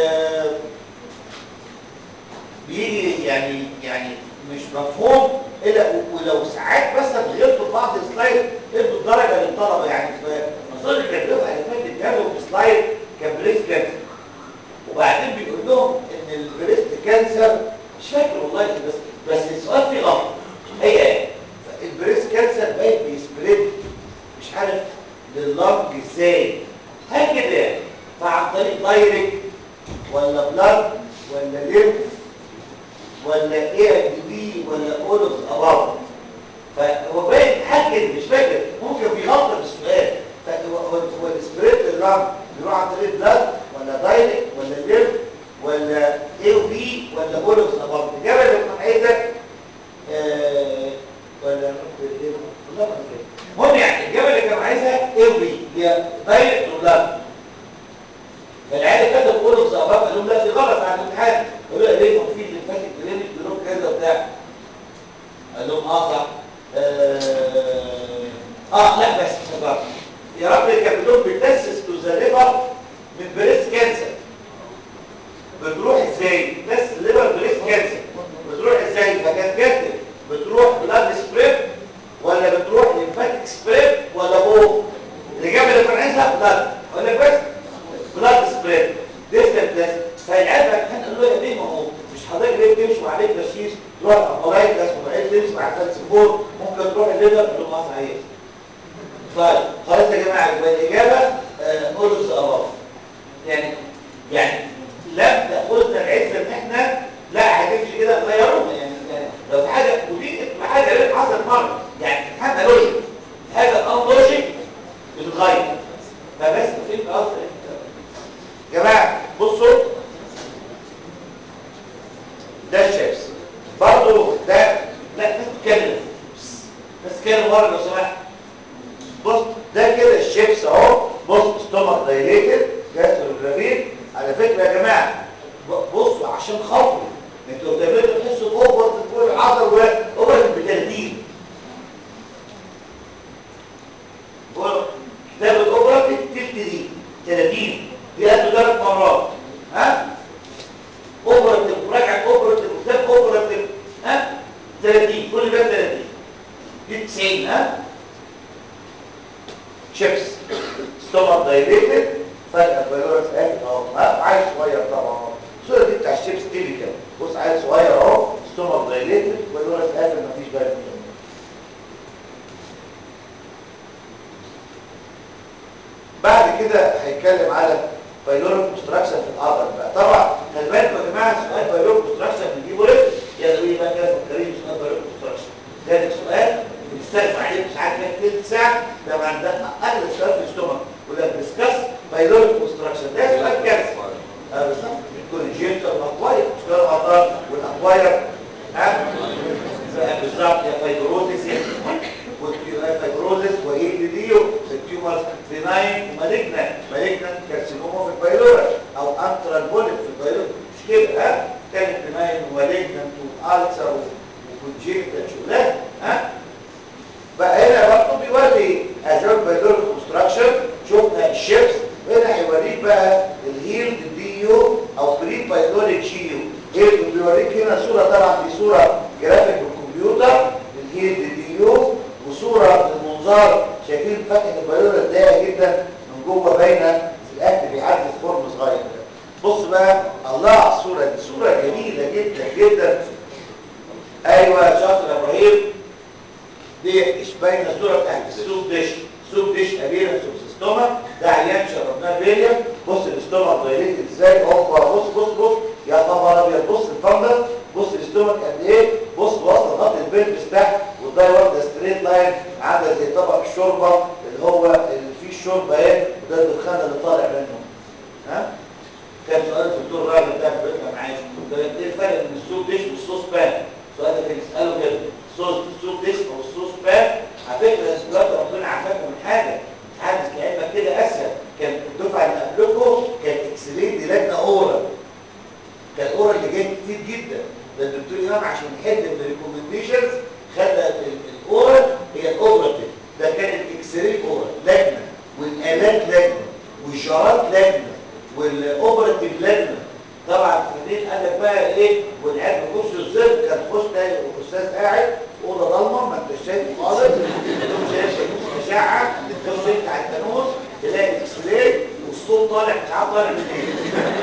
بيجي يعني مش مفهوم الا ولو ساعات بس غلطوا في بعض السلايد ادوا الدرجه للطلبه. يعني في مصادر الدفعه اللي فاتت جابوا سلايد كان بريست كانسر، وبعدين بيقول لهم ان البريست كانسر مش فاكر والله بس السؤال فيه غلط. هي البريست كانسر بقى بيسبريد مش عارف لللنج ازاي هل كده يعني، فعن طريق دايركت ولا بلاد ولا ليمف ولا ايه دي ولا اول اوف اباف. فهو باين حاجه مش فاكر ممكن في غلطه في السؤال. هو السبريد لللنج بيروح عن طريق بلاد ولا دايركت ولا ليمف ولا ايه وبي ولا اول اوف اباف. الاجابه اللي كنت عايزك ولا والله ما فاكر. المهم يعني الإجابة اللي كان عايزها ايه وبي هي دايركت وبلاد. فالعيال كانت تقول له بصابات قال لهم لا دي غلط على الامتحان. قالوا له ليه في الليمفاتيك درينج بيقولوا كذا وبتاع. قال لهم صح. لا بس افتكرت يا رب الكابتون بتاسس تو ذا ليفر من بريست كانسر. بتروح ازاي؟ بس ليفر بريست كانسر بتروح ازاي؟ فكان كاتب بتروح بلاد سبريب ولا بتروح ليمفاتيك سبريب ولا بوم؟ الاجابه اللي كان عايزها بلاد. اقول لك بس بلاد سبريد ديستنت ديست. فالعيال بقى كان قالوا له يا بيه ما هو مش حضرتك ليه بتمشي وعليك تشخيص تروح الابلايت ده اسمه عيل تمشي مع فالسفور ممكن تروح الليفر. قال له ما صحيح. طيب خلاص يا جماعه يبقى الاجابه اولوز اباف. يعني لم تاخذنا العزه ان احنا لا هتمشي كده غيرونا يعني لو في حاجه ده الشيبس برضه ده. لا نتكلم بس كده ورا لو سمحت. بص ده كده الشيبس اهو. بص ستومك دايليتد جاستروجرافين. على فكره يا جماعه بصوا عشان خاطري انتوا بتعملوا تحسوا باوفر تقول العضل واوفر ب 30 كتاب الاوفر التلت دي 30 دي قد 3 مرات. ها اوبرتيف مراجعه اوبرتيف كتاب اوبرتيف. ها 30 كل ده 30 دي 90. ها شيبس ستومك دايليتد فجاه الفيروس قافل اهو. ها عايز صغير طبعا الصوره دي بتاع الشيبس تيبيكال. بص عايز صغير اهو ستومك دايليتد فيروس قافل مفيش بقى. بعد كده هيتكلم على بايلوريك كونستراكشن في العضل بقى. طبعا خلي بالكم يا جماعه سؤال بايلوريك كونستراكشن بنجيبه ليه؟ يلا ايه بقى كده فكرين سؤال بايلوريك كونستراكشن. ده سؤال بنستخدم عليه مش عارف كام تلت ساعه. ده ما عندنا اغلب سؤال في الستومك ولا ديسكاس بايلوريك كونستراكشن. ده سؤال كارثه. بالظبط الكونجنتال الاكواير مش كده العضلات والاكواير. بالظبط يا فايبروزيس فايبروزيس وايه ديو التيومرز بناين ومالجنان كارسينوما في البايلورس او انترال بوليب في البايلورس مش كده. ها كانت بناين ومالجنان والسر وكونجنتال شغلات. ها بقى هنا برضه بيوري اسباب بايلورس كونستراكشن. شفنا الشيبس هنا هيوريك بقى الهيلد ديو او بري بايلوريك جيو. هيلد بيوريك هنا صوره طبعا دي صوره جرافيك بالكمبيوتر الهيلد ديو وصوره بالمنظار. شايفين فتحه البايلورس ضيقه جدا من جوه باينه الاكل بيعدي في فورم صغير. بص بقى الله على الصوره دي صوره جميله جدا جدا. ايوه شاطر يا ابراهيم. دي مش باينه الصوره بتاعت السوب ديش. سوب ديش ابيرنس ستومك. ده عيان شربناه بيليا. بص الاستومك دايليتد ازاي. اوبا بص يا خبر ابيض. بص الفندق بص الاستومك قد ايه. بص وصل خط البلبس تحت والده واخده ستريت لاين عامله زي طبق الشوربه اللي هو اللي فيه الشوربه اهي وده الدخان اللي طالع منه. ها كان سؤال الدكتور راجل بتاع بيبقى معايا ده ايه الفرق بين السوب ديش والصوص بان. السؤال ده كان يساله كده السوب ديش او الصوص بان. على فكره دلوقتي ربنا عافاكم من حاجه حادث لعلمك كده اسهل. كان الدفعه اللي قبلكم كانت اكسلين دي لجنه اورال. كان اورال اللي جاي كتير جدا. ده الدكتور امام عشان يحل من الريكومنديشنز خلى الاورال هي الاوبراتيف. ده كان الاكسلين اورال لجنه والالات لجنه والجارات لجنه والاوبراتيف لجنه. طبعا الفنانين قال لك بقى ايه والعيال بيخشوا الزر. كان تخش تلاقي الاستاذ قاعد في اوضه ضلمه ما انتش شايف خالص. تقوم شايف شموس اشعه تخش انت على الفانوس تلاقي الاكسلين والصوت طالع مش عارف طالع من ايه.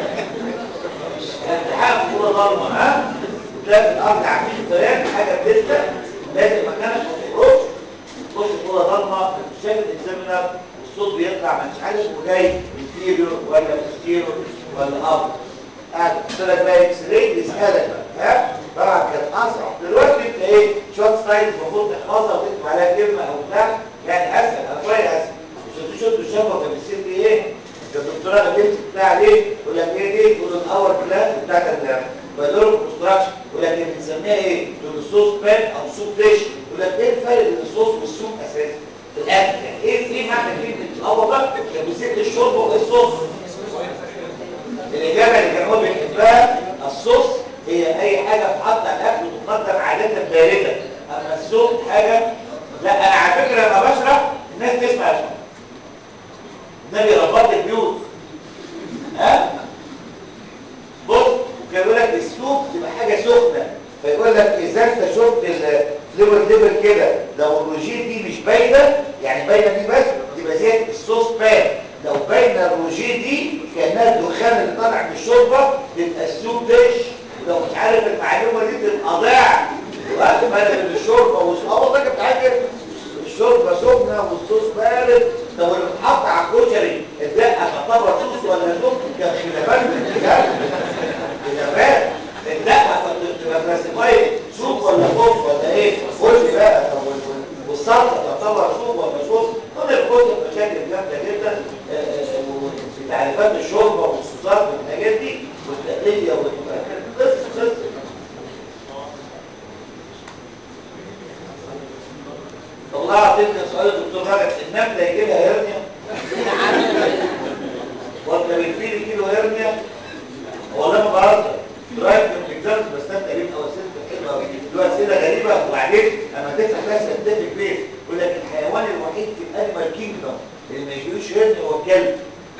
الامتحان في اوضه ضلمه. ها وتلاقي في الارض عاملين فريق حاجه بتسلق لازم مكانك ما تخرجش. تخش في اوضه ضلمه مش شايف الاكزامينر والصوت بيطلع مش عارف هو جاي انفيريور ولا بوستيريور ولا اب. قاعد تشتغل بقى اكس راي يسالك بقى. ها طبعا كانت اصعب. دلوقتي انت ايه شوت ستايلز المفروض تحفظها وتكتب عليها كلمه او بتاع يعني اسهل هتلاقي اسهل. مش هتشوف الشفره كان بيصير لي ايه الدكتوره اللي بتاع عليه يقول لك ايه دي تقول الاول كلاس بتاعت البايلوريك كونستراكشن يقول لك بنسميها ايه تقول الصوص بان او سوب ديش. يقول لك ايه الفرق بين الصوص والسوب اساسا في الاكل يعني ايه معنى كلمه الاول بقى كان بيصير الشوربه والصوص. الإجابة اللي كانوا بيحبها الصوص هي أي حاجة تحط على الأكل وتقدم عادة باردة. أما السوق حاجة لا. أنا على فكرة لما بشرح الناس تسمع اسمه النبي ربط البيوت. ها بص وكان يقول لك السوق تبقى حاجة سخنة فيقول لك إذا أنت شفت الفلويد ليفل كده لو الروجيه دي مش باينة يعني باينة دي بس تبقى زي الصوص بان. لو باينه الروجيه دي كانها الدخان اللي طالع من الشوربه تبقى السوب ديش. ولو مش عارف المعلومه دي تبقى ضاع. وقت فرق بين الشوربه والصوص ده كنت عارف الشوربه سخنه والصوص بارد. طب اللي بتحط على الكشري الدقه تعتبر صوص ولا سخن؟ كان خلافات خلافات. الدقه تبقى كلاسيفايد سوب ولا صوص ولا ايه؟ قول لي بقى. طب والصلصه تعتبر سوب ولا صوص؟ كل الكتب مشاكل جامده جدا في تعريفات الشوربه والصوصات والحاجات دي والتقليه قصص. والله العظيم كان سؤال الدكتور رجب النمله يجي لها هرنيا ولا بالفيل يجي له هرنيا والله ما بهزر رايت من اكزامز بستمتع بيه او اسئله حلوه قوي له اسئله غريبه وبعدين اما تفتح بقى ساينتفك بيس يقول لك الحيوان الوحيد في الانيمال كينجدوم اللي ما يجيلوش هرنيا هو الكلب.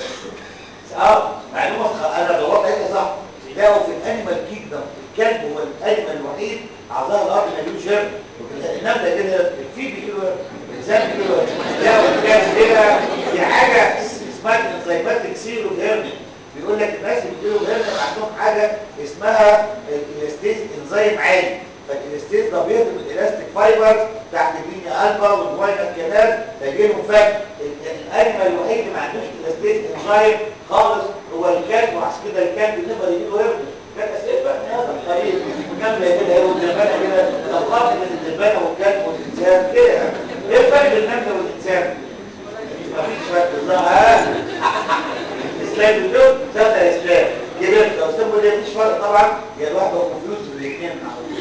معلومه انا دورت عليها صح. لقوا في الانيمال كينجدوم الكلب هو الانيمال الوحيد على ظهر الارض ما يجيلوش هرنيا. النمله كده الفيل بيجيله الانسان بيجيله لقوا الكلب كده دي حاجه اسمها انزيماتيك سيرو هرنيا. بيقول لك الناس اللي بيجيلهم هرنيا عندهم حاجه اسمها الالاستيز انزيم عالي. فالالاستيز ده بيهضم الالاستيك فايبرز تحت اللينيا الفا والجواينا كانال فيجي لهم فك. الانيمال الوحيد اللي ما عندوش الالاستيز انزيم خالص هو الكلب وعشان كده الكلب بنقدر يجي له هرنيا. كانت اسئله بقى من هذا القبيل الكلب كده هي والدبانه كده الفرق بين الدبانه والكلب والانسان كده يعني. ايه الفرق بين النمله والانسان؟ مفيش فرق بالظبط. الاسلام بتقول سهل الاسلام كبرت لو سموا ليه مفيش فرق طبعا هي الواحده وكونفيوز الاثنين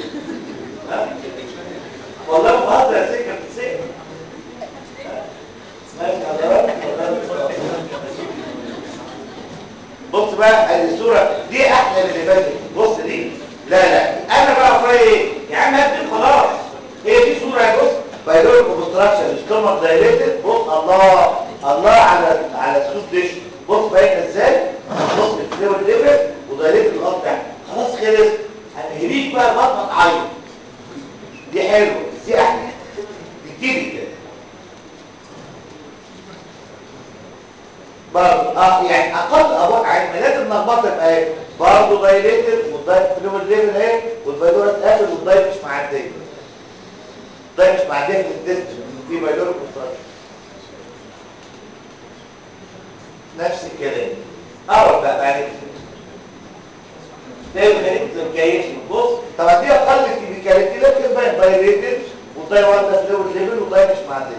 والله ما بهزر يا سكه بتسال ماشي حضرتك بص بقى الصوره دي احلى من اللي فاتت. بص دي لا انا بقى فيها ايه يا عم هات خلاص هي دي صوره يا بص بايلوريك اوبستراكشن ستومك دايليتد. بص الله على السوس ديش. بص باينه ازاي. بص الفلويد ليفل ودايليتد الارض تحت خلاص خلص. هنهريك بقى لغايه ما تعيط. دي حلوه دي احلى دي تيجي كده برضه يعني اقل يعني لازم نخبطها يبقى ايه برضه دايليتد والفلويد ليفل اهي والبايلوريك قافل والدايت مش معديه. الدايت مش معديه في التست في بايلوريك اوبستراكشن. نفس الكلام اقعد بقى بعد كده بص طبعا دي اقل كيميكاليتي لكن باين دايليتد والداي واحده فلويد ليفل والداي مش معديه.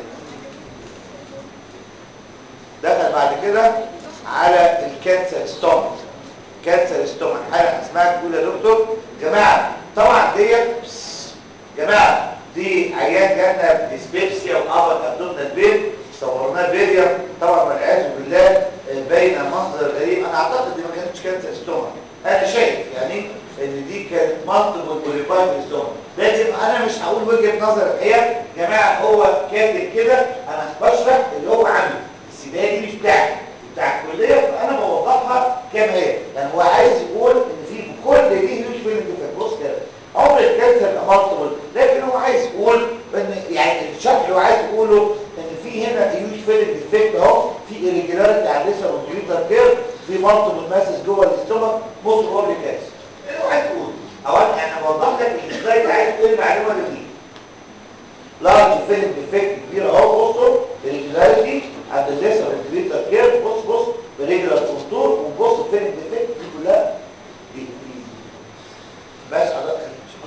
دخل بعد كده على الكانسر ستومك. كانسر ستومك حاجه اسمها تقول يا دكتور جماعه طبعا ديت جماعه دي عيان جالنا ديسبيبسيا وابر ابدومينال بين صورناه فيديو طبعا والعياذ بالله باين منظر غريب. انا اعتقد دي ما كانتش كانسر ستومك. انا شايف يعني ان دي كانت مالتيبل بوليبايد ستومك لكن انا مش هقول وجهه نظر الحقيقه يا جماعه. هو كاتب كده انا بشرح اللي هو عامله السيده دي مش بتاعتي بتاع الكليه فانا بوضحها كما هي. يعني هو عايز يقول ان في كل دي هيوج فيلنج ديفكت. بص كده عمر الكانسر مالتيبل لكن هو عايز يقول ان يعني الشرح اللي هو عايز يقوله ان في هنا هيوج فيلنج ديفكت اهو في irregularity على الليسر والجلوتر كير في مالتيبل ماسز جوه الاستومك موست بروبلي كانسر. اللي هو عايز يقول اولا انا بوضح لك السلايد عايز تقول المعلومه دي لارج فيلنج ديفكت كبير اهو. بصوا irregularity عند الليسر والجلوتر كير بص بريجولار كونتور وبص فيلنج ديفكت دي كلها دي بس حضرتك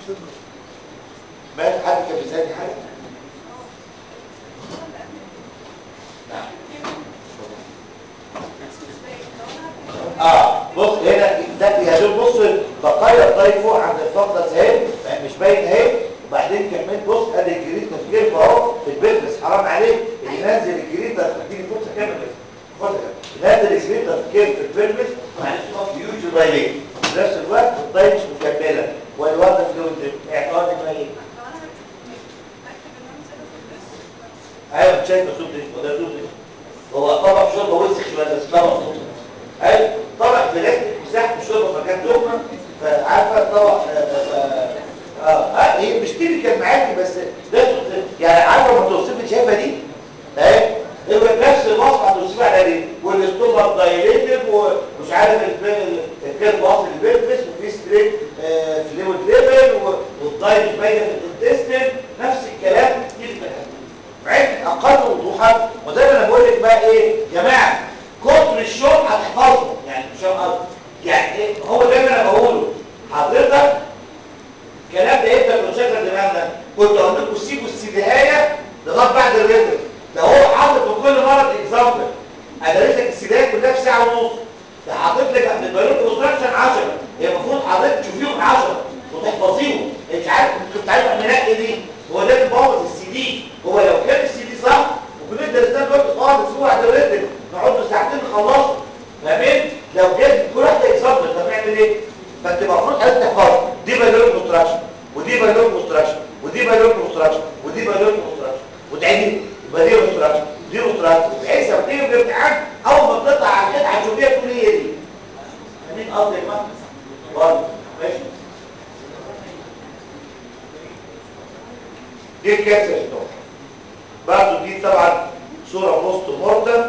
ما حد كان بيسالني حاجه. بص هنا ده يا دوب بص بقايا الطيفو عند الفقده اهي مش باين اهي. وبعدين كمان بص ادي الجريد تفكير اهو في البلبس حرام عليك اللي نازل الجريد ده اديني فرصه كامله بس خدها نازل الجريد تفكير في البلبس معلش هو هيوج دايليت في نفس الوقت الدايت مش مكمله والوضع فلويد اعتراضك بقى ايه؟ ايوه شايف الصوت ده وده صوت هو طبق شوربه وسخ شويه بس طبق صوت ايوه طبق بلاستيك مساحه الشوربه مكان لقمه فعارفه طبق هي مش تيبيكال معاكي بس ده يعني عارفه ما توصفي شايفه دي اهي هو نفس الوصف هتوصفها على دي والاستومك دايليتد ومش عارف الكيرف واصل البلفس وفي ستريت فلويد ليفل والدايت باينه في الانتستين نفس الكلام تيبيكال. عين اقل وضوحا وده انا بقول لك بقى ايه يا جماعه كتر الشرب هتحفظه يعني مش قصدي يعني ايه هو ده اللي انا بقوله حضرتك الكلام ده يبدا بمشاكل دماغنا. كنت اقول لكم سيبوا السيديهايه لغايه بعد الريتم لو هو حاطط في كل مرض اكزامبل ادرس لك السيديهايه كلها في ساعه ونص ده حاطط لك في البيولوجي كونستراكشن 10 هي المفروض حضرتك تشوفيهم 10 وتحفظيهم. مش عارف كنت عارف منقي دي هو ده اللي بوظ السي دي. هو لو كان السي بايلوريك اوبستراكشن ودي بايلوريك اوبستراكشن ودي بايلوريك اوبستراكشن وتعيدي يبقى دي اوبستراكشن دي اوبستراكشن بحيث لما تيجي في الامتحان اول ما تطلع على الحته هتشوفيها تقول ايه دي. فاهمين قصدي يا جماعه؟ برضه ماشي. دي الكانسر ستوك. برضه دي طبعا صوره بوست مورتم.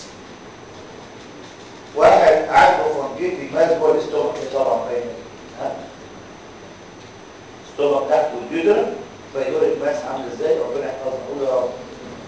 واحد عنده فونجيتي ماس جوه الاستومك طبعا باين ها الاستومك تحت والجدر بايلوريك ماس عامل ازاي ربنا يحفظنا قول يا رب.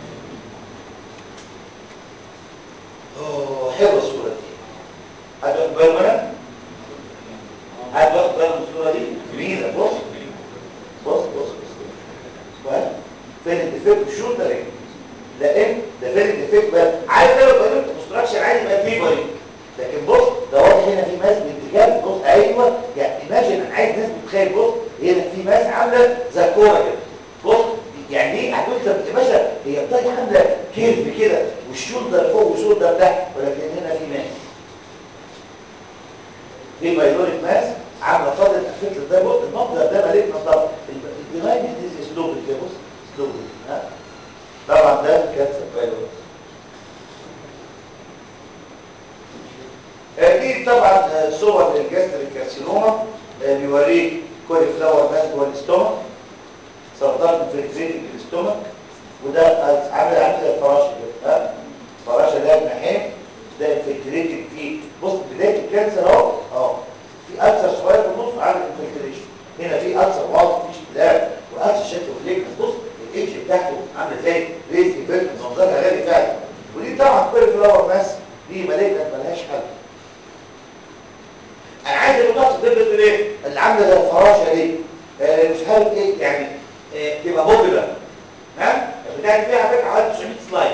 حلوه الصوره دي. هتاخد بالك منها؟ هتاخد بالك من الصوره دي؟ جميله. بص بص بص بص فين الديفكت شو ده ليه؟ لان ده فين الديفكت بقى عايز تعمل بايلوريك اوبستراكشن عادي يبقى فيه بايلوريك. لكن بص ده واضح هنا في ماس باتجاه. بص ايوه يعني ايماجن انا عايز ناس تتخيل. بص هنا في ماس عامله زي الكوره كده. بص يعني ايه هتقول يا باشا هي بتاعتي عامله كيرف كده والشولدر فوق والشولدر تحت ولكن هنا في ماس. في بايلوريك ماس عامله فاضل افكت ده. بص المنظر ده مالك طبعا الدماغ دي اسلوب كده. بص اسلوب ها طبعا ده كانسر بايلوريك. دي طبعا صور للجاستريك كارسينوما بيوريك كولي فلاور ماس جوه الاستومك سرطان انفلتريتنج الاستومك وده عامل زي الفراشه كده ها فراشه لها جناحين ده انفلتريتنج فيه. بص بدايه الكانسر اهو في ألسر صغير في النص عامل انفلتريشن. هنا في ألسر واضح في اشتلال وألسر شكله فليك. بص الايدج بتاعته عامله زي ريز ايفنت منظرها غالي فعلا. ودي طبعا كولي فلاور ماس دي مالجنت ملهاش حل. انا عايز البطاقه تثبت ايه اللي عامله زي الفراشه دي مش عارف ايه يعني تبقى بوبيلر ها بتاعت فيها على فكره حوالي 900 سلايد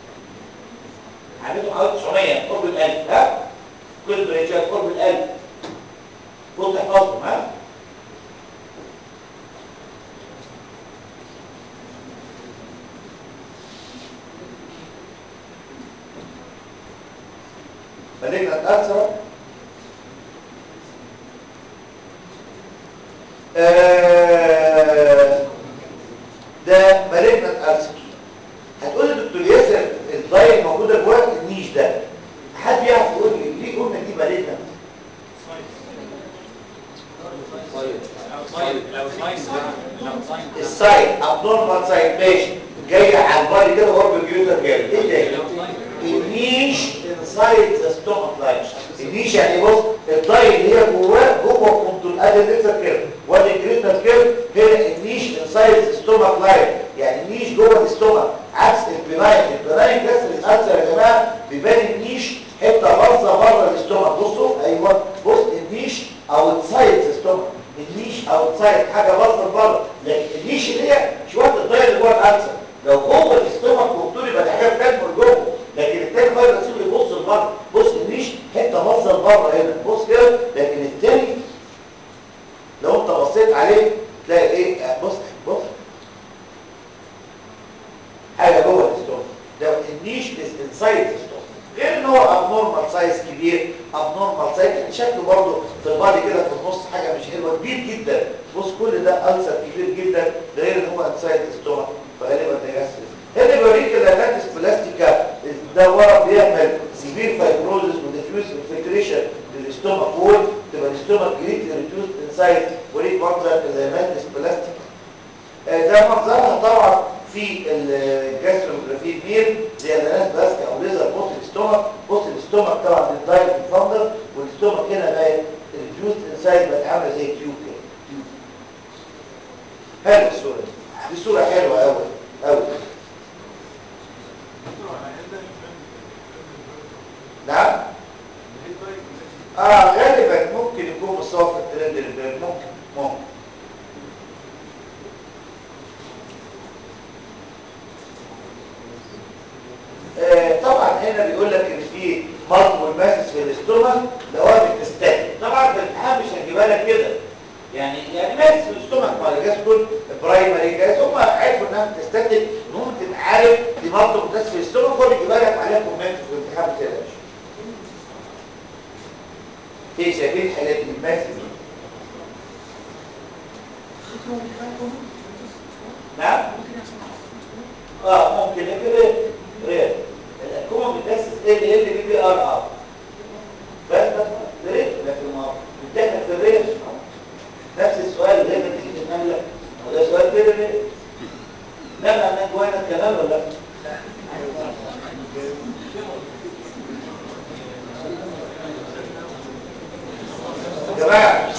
عملته حوالي 900 قرب ال1000 ها كل بريتشات قرب ال1000 كنت تحفظهم ها مالجنت ألسر ده مالجنت ألسر. هتقول لي دكتور ياسر الضايل موجوده جوه النيش ده حد يعرف يقول لي ليه قلنا دي مالجنت؟ السايد ابنورمال سايد ماشي جاي على البادي كده قرب الجيوتر جاي ايه ده؟ النيش انسايد ذا ستومك لاين. النيش يعني بص الضايل اللي هي جوه كنترول ادي الليفر كده وادي الجريتر كده هنا النيش انسايد ذا ستومك لاين يعني النيش جوه الاستومك عكس البناين كسر الالسر يا جماعه بيبان النيش حته باظه بره الاستومك. بصوا ايوه بص النيش اوتسايد ذا ستومك النيش اوتسايد حاجه باظه بره لكن النيش اللي هي شويه الضايل اللي جوه الالسر لو جوه الاستومك كنترول يبقى دي حاجه بتكمل جوه لكن التاني فايبر سيبه يبص لبره. بص النيش حته باظه لبره هنا بص كده لكن التاني لو انت بصيت عليه تلاقي ايه بص بص حاجه جوه الاستومك ده النيش از انسايد الاستومك غير ان هو ابنورمال سايز كبير ابنورمال سايز يعني شكله برضه في البادي كده في النص حاجه مش حلوه كبير جدا. بص كل ده ألسر كبير جدا غير ان هو انسايد الاستومك فغالبا ده يحصل. هنا بيوريك اللاتنتس بلاستيكا ده ورق بيعمل سيفير فايبروزس وديفيوز انفلتريشن للاستومك وول تبقى الاستومك جريت ريديوست انسايد وريك منظر اللاتنتس بلاستيكا. ده منظرها طبعا في الجاستروجرافي مير زي الناس باسكا او ليزر بص الاستومك بص الاستومك طبعا الدايت فاندر والاستومك هنا بقت ريديوست انسايد بقت عامله زي تيوب كده. حلوه الصوره دي صوره حلوه قوي قوي. نعم غالبا ممكن يكون مصاب في الترند اللي ممكن طبعا هنا بيقول لك ان في مالتيبل ماسس في الاستومك دوام التستات. طبعا في الامتحان مش هنجيبها لك كده يعني ماسس في الاستومك مع الجاسترول برايمري جاز هم عرفوا انها بتستاتيك المهم تبقى عارف دي مالتيبل ماسس في الاستومك هو بيجيبها لك عليها كومنت في الامتحان ما تقلقش. في شايفين حاجات الماسس نعم ممكن كده رير الكومه بتاسس ال بي بي ار بس ده رير، لكن ما بتدخل في الرير نفس السؤال زي ما تيجي تفهم لك وده سؤال كده ليه؟ نعم عندك جوانا الكلام ولا لا؟ يا جماعه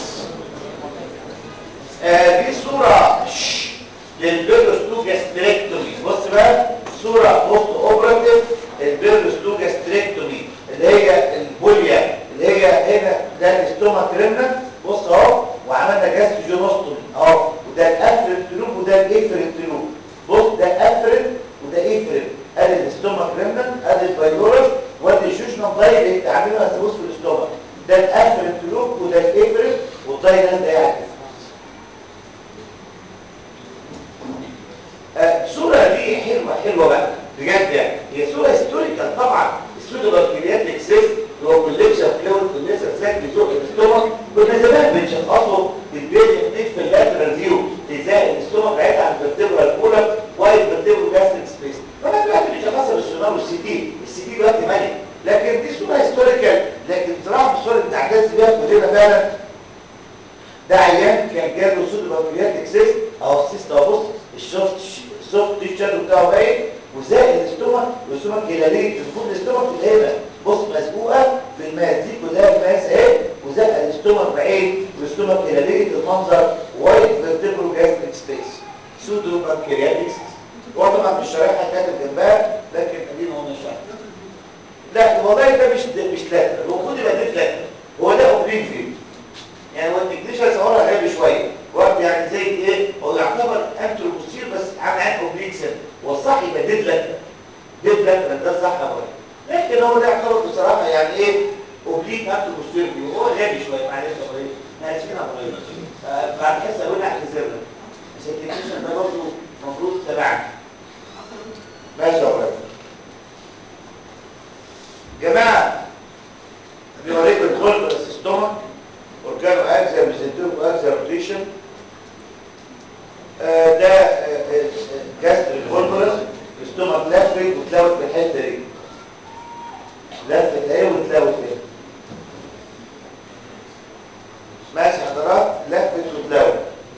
دي صوره للبيرلوستو جاستريكتومي. بص بقى صوره بوست اوبراتيف البيرلوستو جاستريكتومي اللي هي البوليا اللي هي هنا ده الاستومك ريمنت. بص اهو وعملنا جاستروجينوستومي اهو، وده الافرنت تيوب وده الافرنت تيوب. بص ده افرنت وده افرنت، ادي الاستومك ريمنت ادي الفايبرس وادي الشوشنال دايل عاملينها بص في الاستومك. ده الافرنت تيوب وده الافرنت والدايل ده يعني. الصورة دي حلوة بقى بجد يعني. هي صورة هيستوريكال طبعا. السودوبكتيرياتيك سيست اللي هو كوليكشن فلويد كوليكشن ساك بيزق الاستومك كنا زمان بنشخصه بالبيريد في اللاترال فيو ازاي الاستومك بعيد عن الفرتبرال كولم وايد فيرتبرال جاستريك سبيس. فانا دلوقتي بنشخصها بالسونار والسي تي، السي تي دلوقتي مالي، لكن دي صورة هيستوريكال. لكن بصراحة مش صورة بنعتز بيها كلنا فعلا. ده عيان كان جاله سودوبكتيرياتيك سيست اهو السيست اهو بص السوفت تيشر بتاعه باين وزائد الاستومك والاستومك هلاليه المفروض الاستومك في هنا بص مسبوقه في الماس دي كلها الماس اهي وزائد الاستومك بعيد والاستومك هلاليه المنظر وايد فيرتيبرو جاستريك سبيس سودو بانكرياتيك. هو طبعا في الشريحه كاتب جنبها لكن ادينا هنا شرح. لا والله ده مش لاتر، هو المفروض يبقى ده لاتر، هو ده اوبليك فيو يعني. هو التكنيشن صورها غالي شويه وقت يعني زي ايه، هو يعتبر انتروبوستير بس عامل عين اوبليك سن، والصح يبقى ديد لاتر ده الصح اهو. لكن هو ده يعتبر بصراحه يعني ايه اوبليك انتروبوستير فيو، هو غالي شويه معلش يا ابراهيم احنا اسفين يا ابراهيم. بعد حس اقول اعتذر لك بس التكنيشن ده برضه المفروض تبعنا. ماشي يا ابراهيم. جماعه بيوريكم الكولبرس ستومك اورجانو اكزا ميزنتريك اكزا روتيشن. ده جاستريك كولبرس الستومك لفت واتلوت في الحته دي، لفت اهي واتلوت اهي. ماشي حضرات لفت واتلوت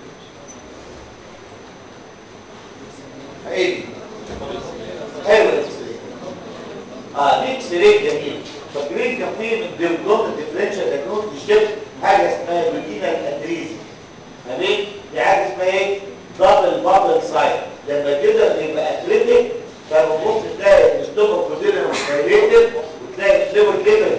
ايه دي حلوه دي اكس راي جميل. فاكرين كان في من ضمن الديفرنشال دايجنوز تشتغل حاجه اسمها بروتينال اتريزي تمام. دي حاجه اسمها ايه دبل بابل سايد. لما كده يبقى اتريتيك فبنبص تلاقي الاستومك بروتينال دايليتد وتلاقي الفلويد ليفل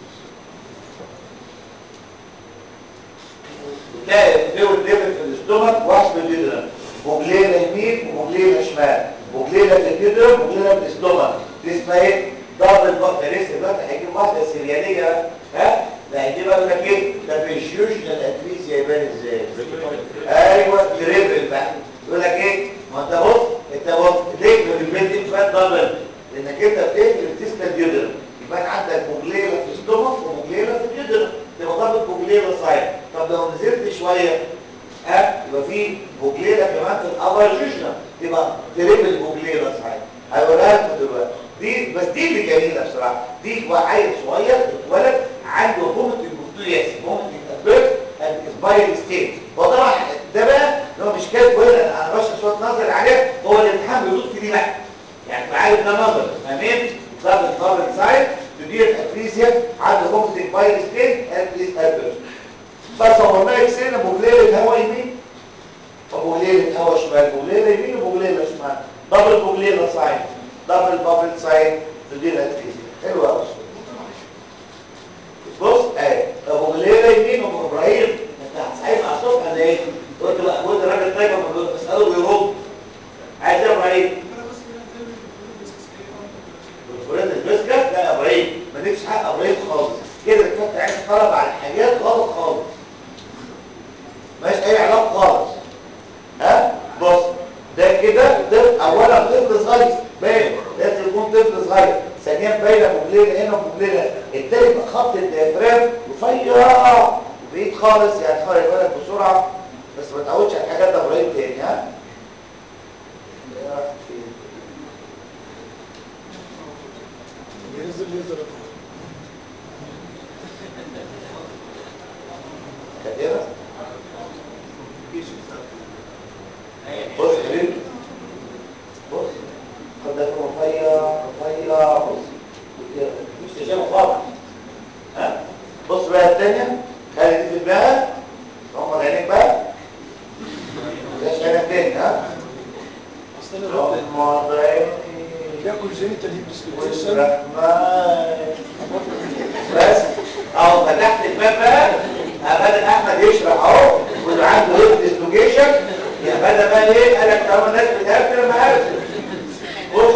وتلاقي الفلويد ليفل في الاستومك وحش بالجدران بوجليله يمين وبوجليله شمال، بوجليله في الجدران وبوجليله في الاستومك. دي اسمها ايه دبل بابل. لسه دلوقتي هيجيب واحده سريانيه ها لا دي بقى لك ايه ده فيشيوشنال اتريزيا يبان ازاي. ايوه تريبل بقى يقول لك ايه ما انت بص ليه بالبيت فات دبل لانك انت بتقفل التستال جدر يبقى عندك بوجليله في الاستومك وبوجليله في الجدر تبقى ضابط بوجليله سايد. طب لو نزلت شويه يبقى في بوجليله كمان في الابر جوجنا تبقى تريبل بوجليله سايد. هيقولها لكم دلوقتي دي بس دي اللي جميله بصراحه. دي عيل صغير اتولد عنده فوميتنج بوفتوياس فوميتنج اتبيرت اند اسبايرنج ستيت. هو طبعا ده بقى اللي هو مش كاتبه هنا انا بشرح شويه نظري عليه، هو الامتحان بيدور في دي بقى يعني تبقى عارف ده نظري تمام. ضرب الفارل سايد تدير اتريزيا عنده فوميتنج باير ستيت اند اسبايرنج. فصورناها اكسينا بوجليله هواء يمين وبوجليله هواء شمال، بوجليله يمين وبوجليله شمال، دبل بوجليله سايد دبل بابل سايد تدير اتريزيا. حلو قوي. بص ابو ليله يمين وابو ابراهيم انت هتصحي مع الصبح ولا ايه؟ قلت بقى قلت الراجل طيب ما بساله بيرد عايز يا ابراهيم فريد البسكت. لا يا ابراهيم ما اديكش حق ابراهيم خالص كده كنت عايز تطلب على حاجات غلط خالص مالهاش اي علاقه خالص. بص ده كده طفل اولا طفل صغير باين لازم يكون طفل صغير، ثانيا باينه بوجليله هنا وبوجليله التاني بقى خط الديافرام رفيع وبعيد خالص يعني خالص يقول لك بسرعه بس ما تعودش على الحاجات تاني ها؟ راحت فين؟ ينزل ليزر كده بص يا حبيبي بص خد ده رفيع بص مش تشابه خالص ها بص بقى الثانيه خلي دي في دماغك غمض عينيك بقى مش عينك تاني ها غمض عينيك بياكل جينيتال هيبس بس اهو فتحت الباب بقى بدأ احمد يشرح اهو واللي عنده ديستوجيشن يا بدأ بقى ايه قال لك طالما الناس بتقفل ما قفل بص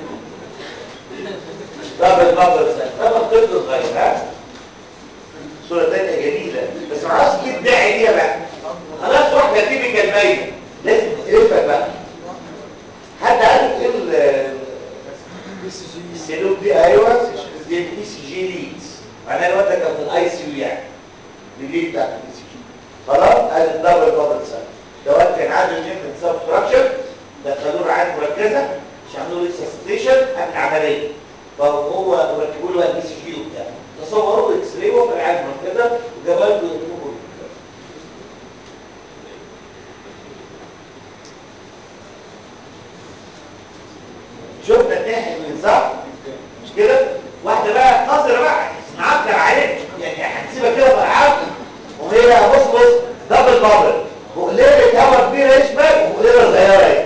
دبل طبعا طفل صغير ها صورة تانية جميلة بس ما عرفش ايه الداعي ليها بقى خلاص واحدة تيبيكال باينة لازم تقرفك بقى حد عارف ايه السلوك دي؟ ايوه دي الاي سي جي ليدز معناها الواد ده كان في الاي سي يو يعني الليد بتاعت الاي سي جي خلاص ادي الدبل بابل سيل ده واد كان عنده نيوتن سبستراكشر دخلوه رعايه مركزه عشان يعملوا له ريسسيتيشن قبل العمليه فهو ركبوا له الاي سي جي وبتاع تصوروا اكس راي وهو في رعايه مركزه وجابوا له شفنا الناحيه من صح مش كده واحده بقى قذره بقى نعكر عليك يعني هتسيبها كده فرعات وهي بص دبل بابل بقليله هوا كبيره اشمال وبقليله صغيره اهي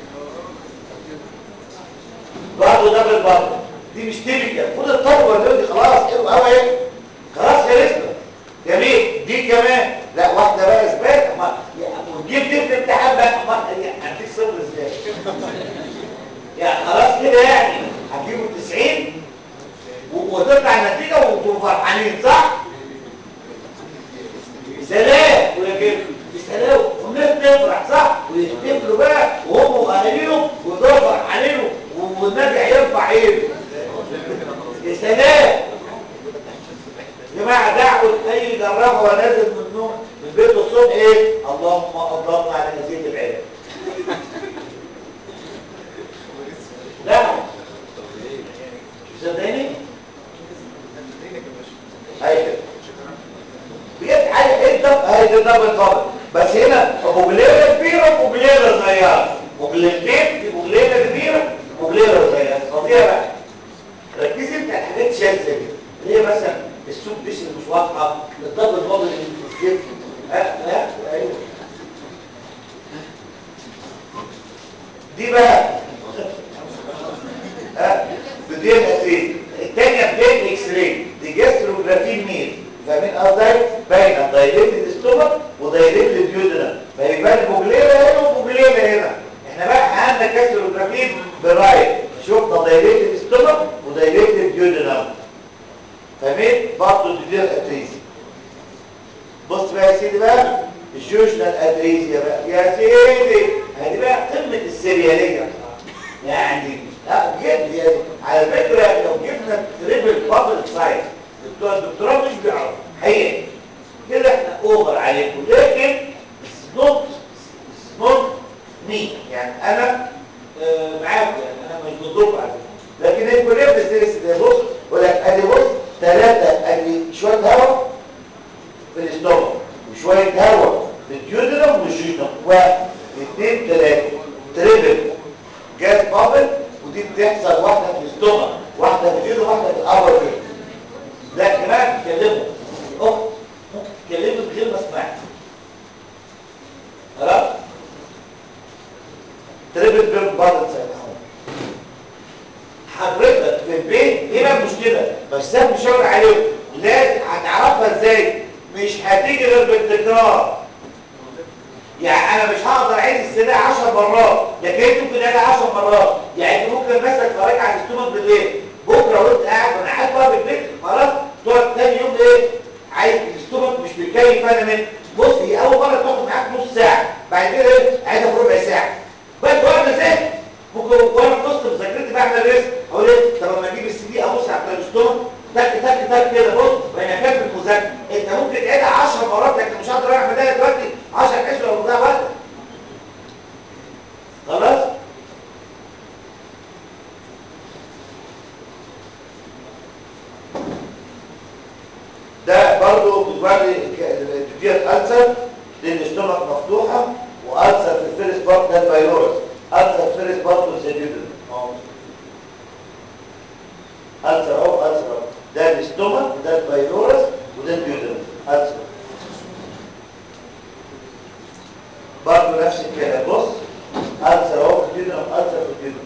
برضه دبل بابل دي مش تيبيكال المفروض الطلبه دي خلاص حلو قوي اهي خلاص خلصنا جميل دي كمان لا واحده بقى اثبات وتجيب دي في الامتحان بقى هديك صفر ازاي يعني خلاص كده يعني هتجيبوا 90 وتطلع النتيجه وانتم فرحانين صح؟ بسلام ولا كده بسلام والناس تفرح صح؟ ويحتفلوا بقى وهم واهاليهم ويفضلوا فرحانين والنبي هيرفع ايده يا سلام يا جماعه دعوه اي جراح وهو نازل من النوم من بيته الصبح ايه؟ اللهم اضرنا على هذه العلم لا صدقني ايوه بجد حاجه ايه ده دبل بابل بس هنا بوبليره كبيره وبوبليره صغيره بوبليرتين بوبليره كبيره وبوبليره صغيره فظيعه بقى ركزي انت على حاجات شاذه كده اللي هي مثلا السوق ديش اللي مش واضحه الدبل بابل اللي في الزيت ايوه دي بقى بدين اسيد الثانيه بدين اكس راي دي جاستروجرافين ميل فاهمين قصدي باينه دايركت ستومك ودايركت ديودنم فيبان بوبليره هنا وبوبليره هنا احنا بقى عندنا جاستروجرافين برايت شفنا دايركت ستومك ودايركت ديودنم فاهمين برضه بدين اتريزي بص بقى يا سيدي بقى الجوجنال اتريزيا بقى يا سيدي هذه بقى قمه السرياليه يعني لا بجد يعني على فكره لو جبنا تريبل بابل سايز بتوع الدكتوراه مش بيعرفوا حقيقي كده احنا اوفر عليكم لكن نوت مي يعني انا معاكم يعني انا مش ضدكم على فكره لكن الكليه بتدرس ده بص ولا ادي بص ثلاثه ادي شويه هواء في الاستومك وشويه هواء في الديودرم والجينوم واحد اثنين ثلاثه تريبل جاز بابل ودي بتحصل واحده في الاستومك واحده في الايد وواحده في الابر ايد لا يا جماعه بتتكلموا اخت ممكن تتكلموا من غير ما اسمعك خلاص تريبل بيرن بابل حضرتك في البيت ايه بقى المشكله بس انا مش هقول عليكم لازم هتعرفها ازاي مش هتيجي غير بالتكرار يعني انا مش هقدر اعيد السلاح 10 مرات لكن انت ممكن تعيدها 10 مرات يعني انت ممكن مثلا تتفرج على الاستومك بالليل بكره وانت قاعد وانا قاعد بقى بالبيت خلاص تقعد تاني يوم ايه عايز الاستومك مش بيكيف انا منه بص هي اول مره تاخد معاك نص ساعه بعد كده ايه عايزها في ربع ساعه بس وانا زهقت ممكن وانا في وسط مذاكرتي بعمل ريسك اقول ايه طب اما اجيب السي دي ابص على الاستومك تك كده بص وانا اكمل المذاكره انت ممكن تعيدها 10 مرات لكن مش هقدر اعمل ده دلوقتي 10 حصص ولا بتاع وقت فيرست بارت ده البايلورس، ألسر فيرست بارت والزيديودن ألسر أهو، ألسر أهو، ده الاستومك وده البايلورس وده الديودن ألسر. برضه نفس الكلام، بص ألسر أهو في الديودن، ألسر في الديودن.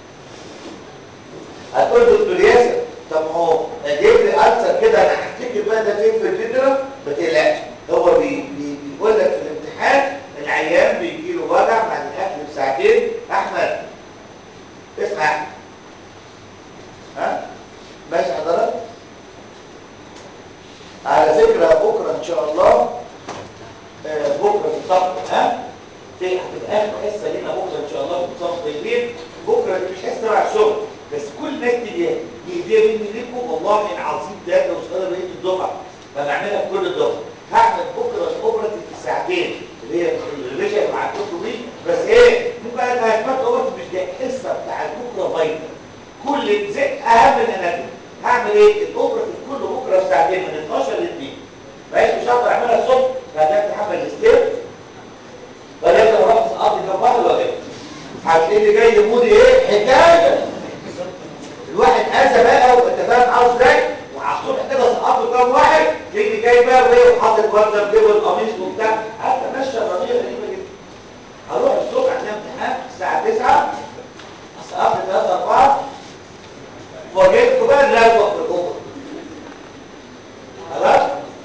هتقول دكتور ياسر طب ما هو جايب لي ألسر كده، أنا هفتكر بقى ده فين في الديودن؟ ما تقلقش، هو بيقول لك في الامتحان العيان بيجي له وجع بعد الاكل بساعتين. احمد اسمع، ها ماشي حضرتك؟ على فكره بكره ان شاء الله، بكره في الطاقه، ها في هتبقى اخر حصه لينا بكره ان شاء الله في الطاقه طيبين. بكره دي مش حصه تبع الشغل بس، كل الناس دي هديه مني ليكم والله العظيم، ده لو اشتغل بقيه الدفعه فنعملها في كل الدفعه. هعمل بكره الاوبراتيف في ساعتين اللي هي الريفيجن مع الكتب دي، بس ايه ممكن انا هسمعت اوبراتيف مش ده الحصه بتاع بكره فايتال، كل زي اهم من الاناتومي. هعمل ايه الاوبراتيف كله بكره في ساعتين من 12 ل 2. مش هقدر اعملها الصبح فهتلاقي تحمل الستير فلازم اروح اسقط جنب واحد وغيره. هتلاقيني جاي مودي ايه حكايه، الواحد اذى بقى وانت فاهم عاوز ازاي، وعلى الصبح كده سقطوا كام واحد، تيجي جاي بقى وايه وحاطط ورده بجيب القميص وبتاع، عارفه ماشيه الرميه غريبه جدا. هروح الصبح عندنا امتحان الساعه 9 سقطت 3 4 واجيلكوا بقى نروق في الاوضه. خلاص؟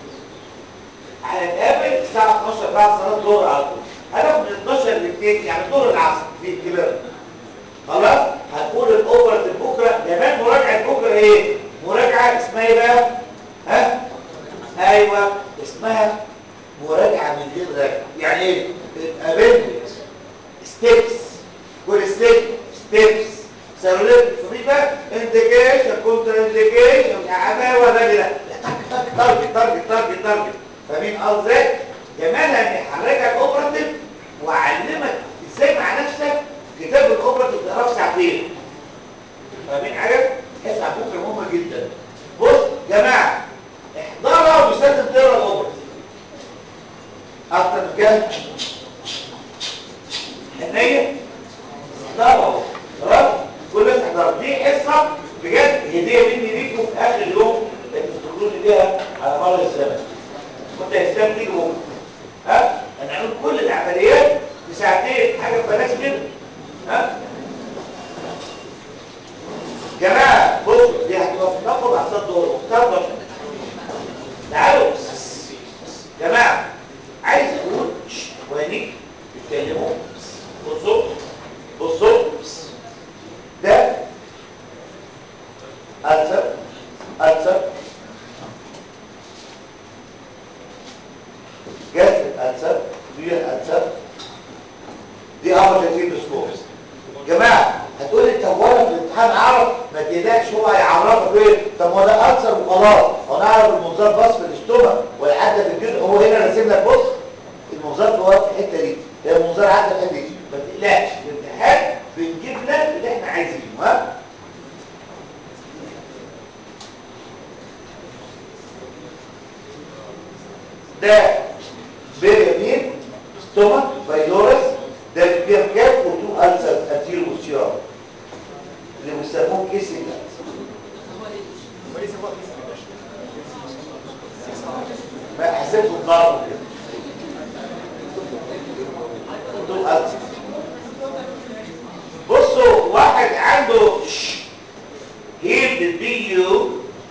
هنتقابل الساعه 12 بعد صلاه الظهر على طول. هناخد من 12 ل 2 يعني ظهر العصر في الكبير. خلاص؟ هنقول الاوفر بكره، كمان مراجعه بكره ايه؟ مراجعه اسمها ايه بقى؟ ها؟ ايوه اسمها مراجعه من غير راجعه. يعني ايه؟ ابندكس ستيبس، كل ستيبس سيروليك فريبا انديكيشن كونتر انديكيشن عباوه بدله تارجت. فاهمين قصدي ازاي؟ جمالها ان يحركك اوبراتيف واعلمك ازاي مع نفسك كتاب الاوبراتيف تقراه في ساعتين. فاهمين حاجه؟ تحس على فكره مهمه جدا. بص يا جماعه احضرها ومش لازم تقرا الاوبراتيف اكتر من كده. حنيه احضرها خلاص، كل الناس احضرها. دي حصه بجد هديه مني ليكم في اخر يوم انتوا تفتكروني بيها على مر الزمن. كنت هستنى تيجي بكره، ها؟ هنعمل كل العمليات في ساعتين، حاجه ببلاش كده، ها؟ جماعه بصوا دي هتبقى في تاخد على الصد وتاخد. تعالوا جماعه عايز اقول وينيك بيتكلموا. بصوا ده ألسر جسد ألسر دي الألسر دي أمر جديد بسكوب. جماعة هتقولي طب وانا في الامتحان اعرف؟ ما تقلقش هو هيعرفك ايه؟ طب ما ده ألسر وخلاص، هو نعرف المنظار بص في الاستومك ولا عدى في الجزء، هو هنا راسم لك بص المنظار في وقت الحته دي، هي المنظار عدى في الحته دي. ما تقلقش في الامتحان بنجيب لك اللي احنا عايزينه، ها؟ ده بيريمين ستومك بايلورس، ده البير كاب وتو ألسر أنتيرو وسيرا اللي بيسموه كيسنج ألسر. ما حسبته بضرب كده تو ألسر. بصوا واحد عنده هيل دي يو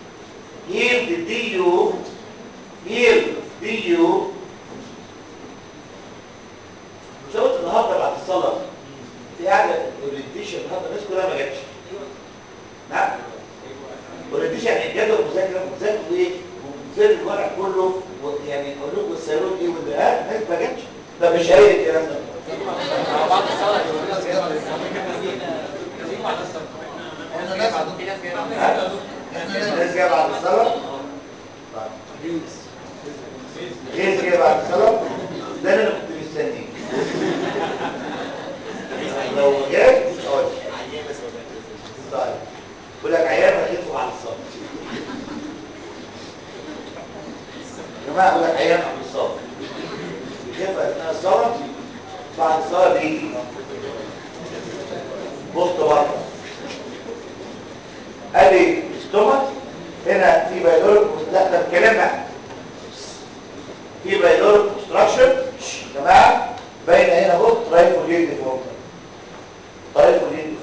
مش قلت النهارده بعد الصلاه في قاعده اورينتيشن النهارده الناس كلها ما جاتش. نعم اورينتيشن يعني الجدول مذاكروا ايه ومذاكر الورق كله، ويعني اقول لكم السيرون ايه واللي الناس ما جاتش. طب مش قايل الكلام ده بعد الصلاه الناس جايه بعد الصلاه. غير جايه بعد الصلاه ده انا كنت مستنيه. لو ما جاش مش هقول عيان بس طيب بقول لك عيان هتدخل بعد الصلاه يا جماعه. بقول لك عيان بعد الصلاه يخف اثناء الصلاه بعد الصلاه البلد دي بص بره ادي ستومك هنا في بايلوريك لا ده الكلام بقى في بايلوريك كونستراكشن يا جماعه باينه هنا بص ترايفوليد ديفورم ترايفوليد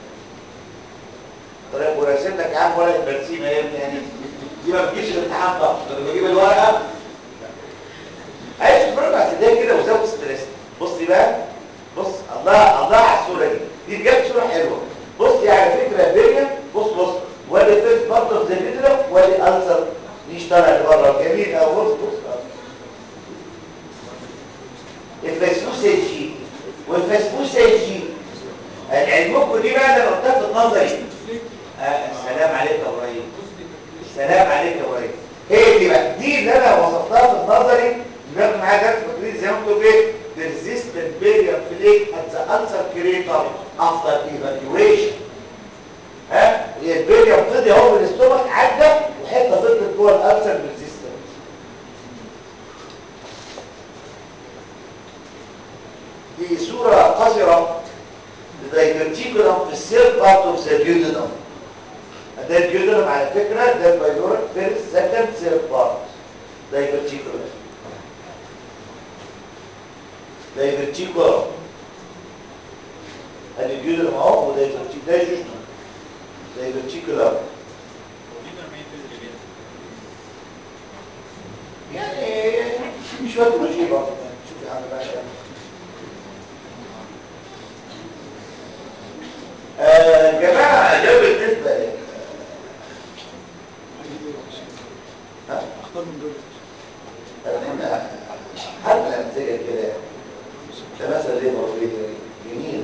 طيب وراسم لك يا عم ورقه برسيم اهي يعني دي ما بتجيش الامتحان ضغط لما بجيب الورقه عايز تتفرج على السدايه كده وزود ستريس بص دي بقى بص الله الله على الصوره دي بجد صوره حلوه بص دي على فكره فيريا بص وادي فيرست بارت اوف ذا فيترا وادي السر مش طالع لبره جميل قوي بص الفسفوسه والفسفوسه علمكم دي بقى انا قلتها في النظري السلام عليك يا ابراهيم السلام عليك يا ابراهيم هي دي بقى دي اللي انا وصفتها في النظري اللي معايا درس فاكرين زي ما قلت ايه persistent barium flake at the ulcer crater after evacuation ها هي البيريوم فضي اهو من الاستومك عدى وحته فضلت جوه الالسر persistent دي صوره قذره لدايفرتيكولم في السير بارت اوف ذا duodenum ده الجدرم على فكرة ده البايلوريك فيرست سكند سيرف بارت دايفرتيكولر ادي الجدرم اهو ودايفرتيكولر ده جوجنم دايفرتيكولر يعني مش باثولوجي برضه شوف يا عم بقى جماعه ده بالنسبه اختار من دول حتى زي كده ده مثلا ليه مرضيه جميله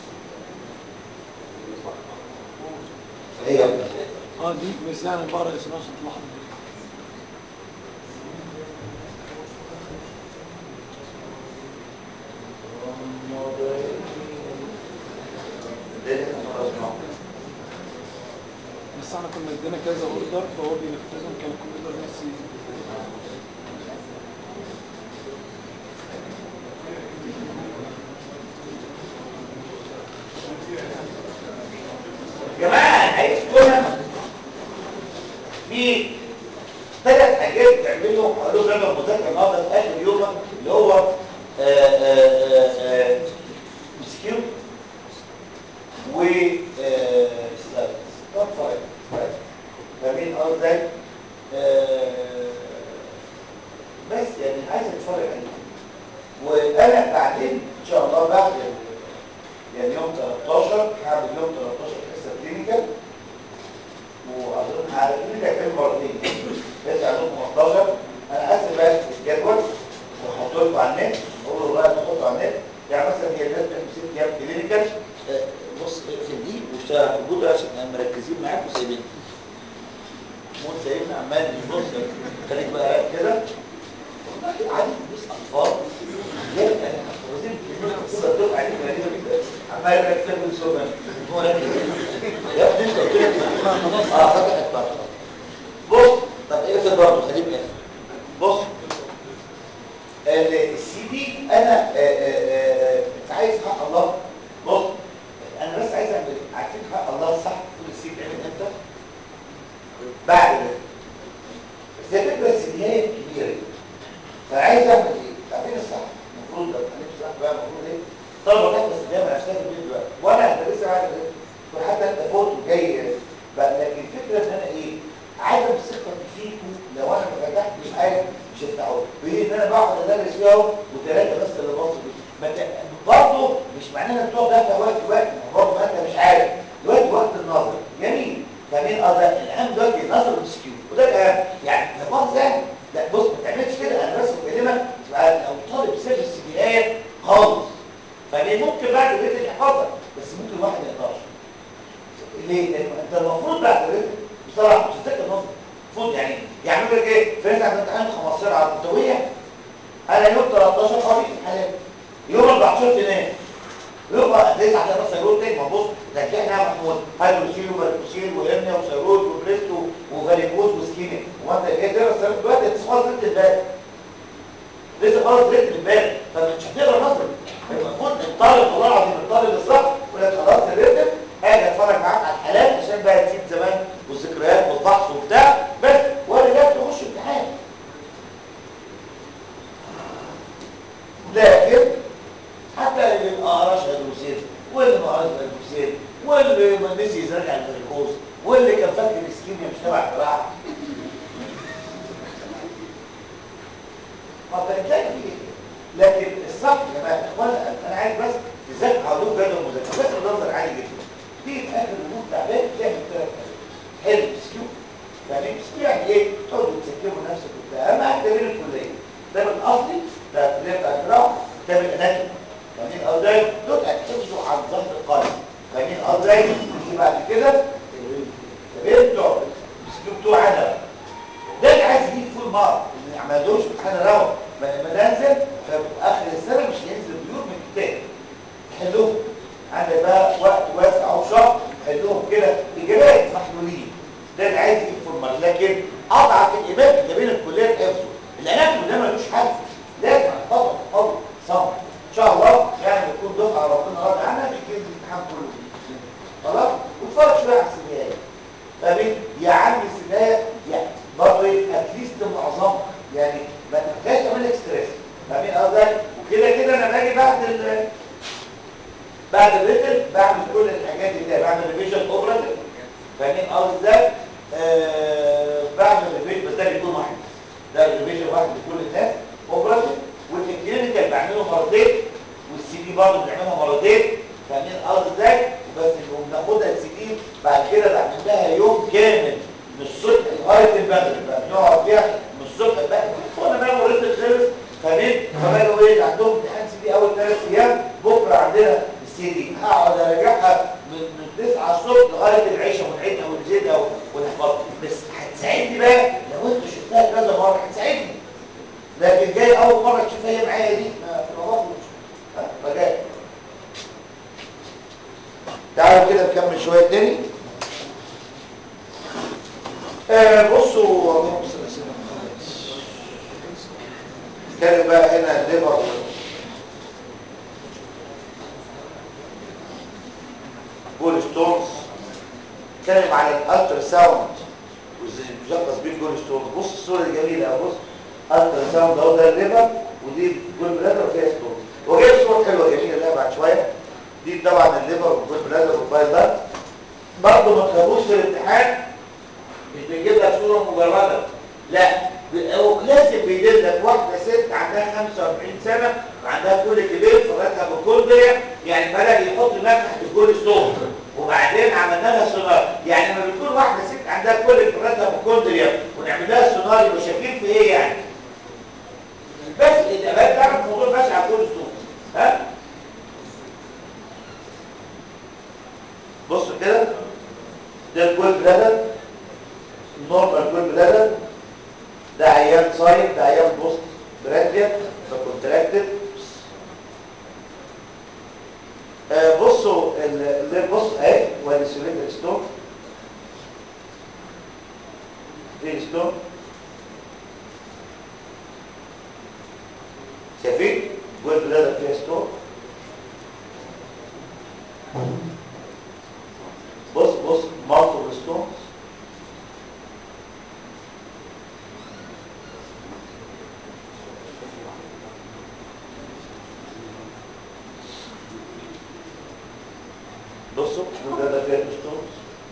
هي دي ميزان البقره اسمها تطلع بس احنا كنا ادينا كذا اوردر فهو بينفذهم كان الكمبيوتر نفسي جماعه عايز تكون في ثلاث حاجات تعملهم هقول لكم انا مذاكره النهارده في اخر يومك اللي هو مسكيو و فاهمين ازاي بس يعني عايز اتفرج عليه وانا بعدين ان شاء الله بعد يعني يوم 13 هعمل يوم 13 حصه كلينيكال واظن على الكلينيكال كام مرتين بس عندكم 15 انا هقسم بقى الجدول واحط لكم على النت اقول له بقى تحطوا على النت يعني مثلا هي الناس بتعمل 6 ايام كلينيكال بص اقفل دي واشتغل في الجدول عشان مركزين معاك وسايبين مون سايبنا عمال يبص خليك بقى كده والله عادي بس اطفال جاي انا وزير كده الدفعه عليك غريبه جدا عمال يقول لك تاكل سوبر هو يا ابني انت قلت لك فتح الطاقه بص طب اقفل برضه خليك اقفل بص السي دي انا انت عايز حق الله بص انا بس عايز اعمل عارفين حق الله الصح تقول السي بيعمل امتى بعد ده بس هي فكره السيديات كبيره فعايز اعمل ايه عارفين الصح المفروض ده هنمسك بقى المفروض ايه طلبه تحت السيديه ما نفسها في البيت دلوقتي وانا لسه بعد كده حتى انت فوت وجاي بقى لكن الفكره ان انا ايه عدم الثقه فيكم لو انا ما فتحتش حاجه مش هفتحوها بايه ان انا بقعد ادرس فيها وثلاثه بس اللي بصوا برضه مش معناه انك تقعد ده وقت برضه ما انت مش عارف دلوقتي وقت النظر جميل فمين الاهم دلوقتي النظر والسكيو وده الاهم يعني نظام سهل لا بص ما تعملش كده انا بس بكلمك تبقى لو طالب سر السجنيه خالص فمين ممكن بعد الريتم يحفظها بس ممكن واحد ما يقدرش ليه؟ لان انت المفروض بعد الريتم بصراحه مش هتذاكر النظر المفروض يعني يعملوا لك ايه؟ فرنسا عند امتحان 15 على التويه انا يوم 13 قريت الحالات يوم 14 تنام يبقى ليس عشان بس سيروت تاني ما بص ده هتلاقي محمود هيدروسيل وفالكوسيل وهرنيا وسيروت وبريست وفاليكوز وسكيميك وانت جاي تقرا السيروت دلوقتي لسه خالص ريت البال لسه خالص ريت البال فمش هتقرا نظري المفروض الطالب طالب والله العظيم الطالب الصح يقول لك خلاص الريتم اجي اتفرج معاك على الحالات عشان بقى تسيب زمان والذكريات والفحص وبتاع بس ولا جاي تخش امتحان. لكن حتى اللي ما قراش هيدروسين واللي ما قراش هيدروسين واللي ما نسي يزرع الفريكوز واللي كان فاكر الاسكيميا مش تبع الجراحه ما بتلاقي فيه. لكن الصح يا جماعه اخوانا انا عايز بس تذاكر هقول جدول مذاكره بس بنظر عالي جدا. تيجي في اخر النوم تعبان تعمل 3 حلو سكيو يعني سكيو يعني ايه؟ تقعدوا تسكبوا نفسك وبتاع اهم حاجه تمرين الكليه ده الاصلي ده الكليه بتاع الجراحه ده الاناتومي فاهمين قصدي؟ دول هتحفظوا عن ظهر القلب فاهمين قصدي؟ يجي بعد كده التمرين بتوع السكيو بتوع انا ده اللي عايز يجيب فول مارك اللي ما عملوش امتحان راوند لما ننزل في اخر السنه مش هينزل بيور من الكتاب حلوهم عندك بقى وقت واسع او شهر حلوهم كده اجابات محلولين ده اللي عايز يجيب فول مارك. لكن اضعف الايمان كتابين الكليه حفظه الاناتومي ده ملوش حل لازم احفظه تحفظه صح ان شاء الله يعني بتكون دفعه ربنا راضي عنها تجيب الامتحان كله خلاص واتفرج شويه على السجاير فاهمين يا عم السجاير يعني برضه ايه اتليست معظمها يعني ما تبقاش تعمل اكستريس فاهمين قصدي وكده كده انا باجي بعد الريتل بعمل كل الحاجات دي بعمل ريفيجن اوبراتيف فاهمين قصدي بعمل ريفيجن بس ده بيكون واحد ده ريفيجن واحد لكل الناس اوبراتيف والكلينيكال بعمله مرتين والسي دي برضه بنعملها مرتين فاهمين قصدي بس وبناخدها السي دي بعد كده بعمل لها يوم كامل من الصبح لغايه المغرب بقى بنقعد فيها من الصبح بقى وانا بقى وريت خلص فاهمين فبقى ايه عندهم امتحان سي دي اول 3 ايام بكره عندنا السي دي هقعد اراجعها من 9 الصبح لغايه العشاء ونعيدها ونزيدها ونحفظها بس هتساعدني بقى لو انت شفتها كذا مره هتساعدني لكن جاي اول مره تشوفها هي معايا دي في الموضوع فجاي تعالوا كده نكمل شويه تاني. بصوا اللهم صل على سيدنا محمد نتكلم بقى هنا الليفر جول ستونز نتكلم على الالترا ساوند ومشخص بيه الجول ستونز. بص الصوره الجميله اهو بص الترا ساوند اهو ده الليفر ودي الجول بلادر وفيها ستونز وجايب صور حلوه جميله لها بعد شويه دي طبعا الليفر والجول بلادر والفايل ده برضه ما تخافوش في الامتحان مش بيجيب لك صوره مجرده لا لازم بيجيب لك واحده ست عندها 45 سنه وعندها كل كبير فراتها بالكولديا يعني بدا يحط دماغ تحت الجول ستون وبعدين عملنا لها سونار يعني لما بتكون واحده ست عندها كل فراتها بالكولديا ونعمل لها سونار يبقى شاكين في ايه يعني بس الاجابات تعرف الموضوع ماشي على الجول ستون ها بصوا كده ده الجول بلادر النورمال جول بلادر ده عيان صايم ده عيان بوست برانديا ده كونتراكتد بصوا اللي بص اهي وادي سيلندر ستون دي ستون شايفين جول بلادر فيها ستون بص مالتو ستونز بصوا ده فيها ستونز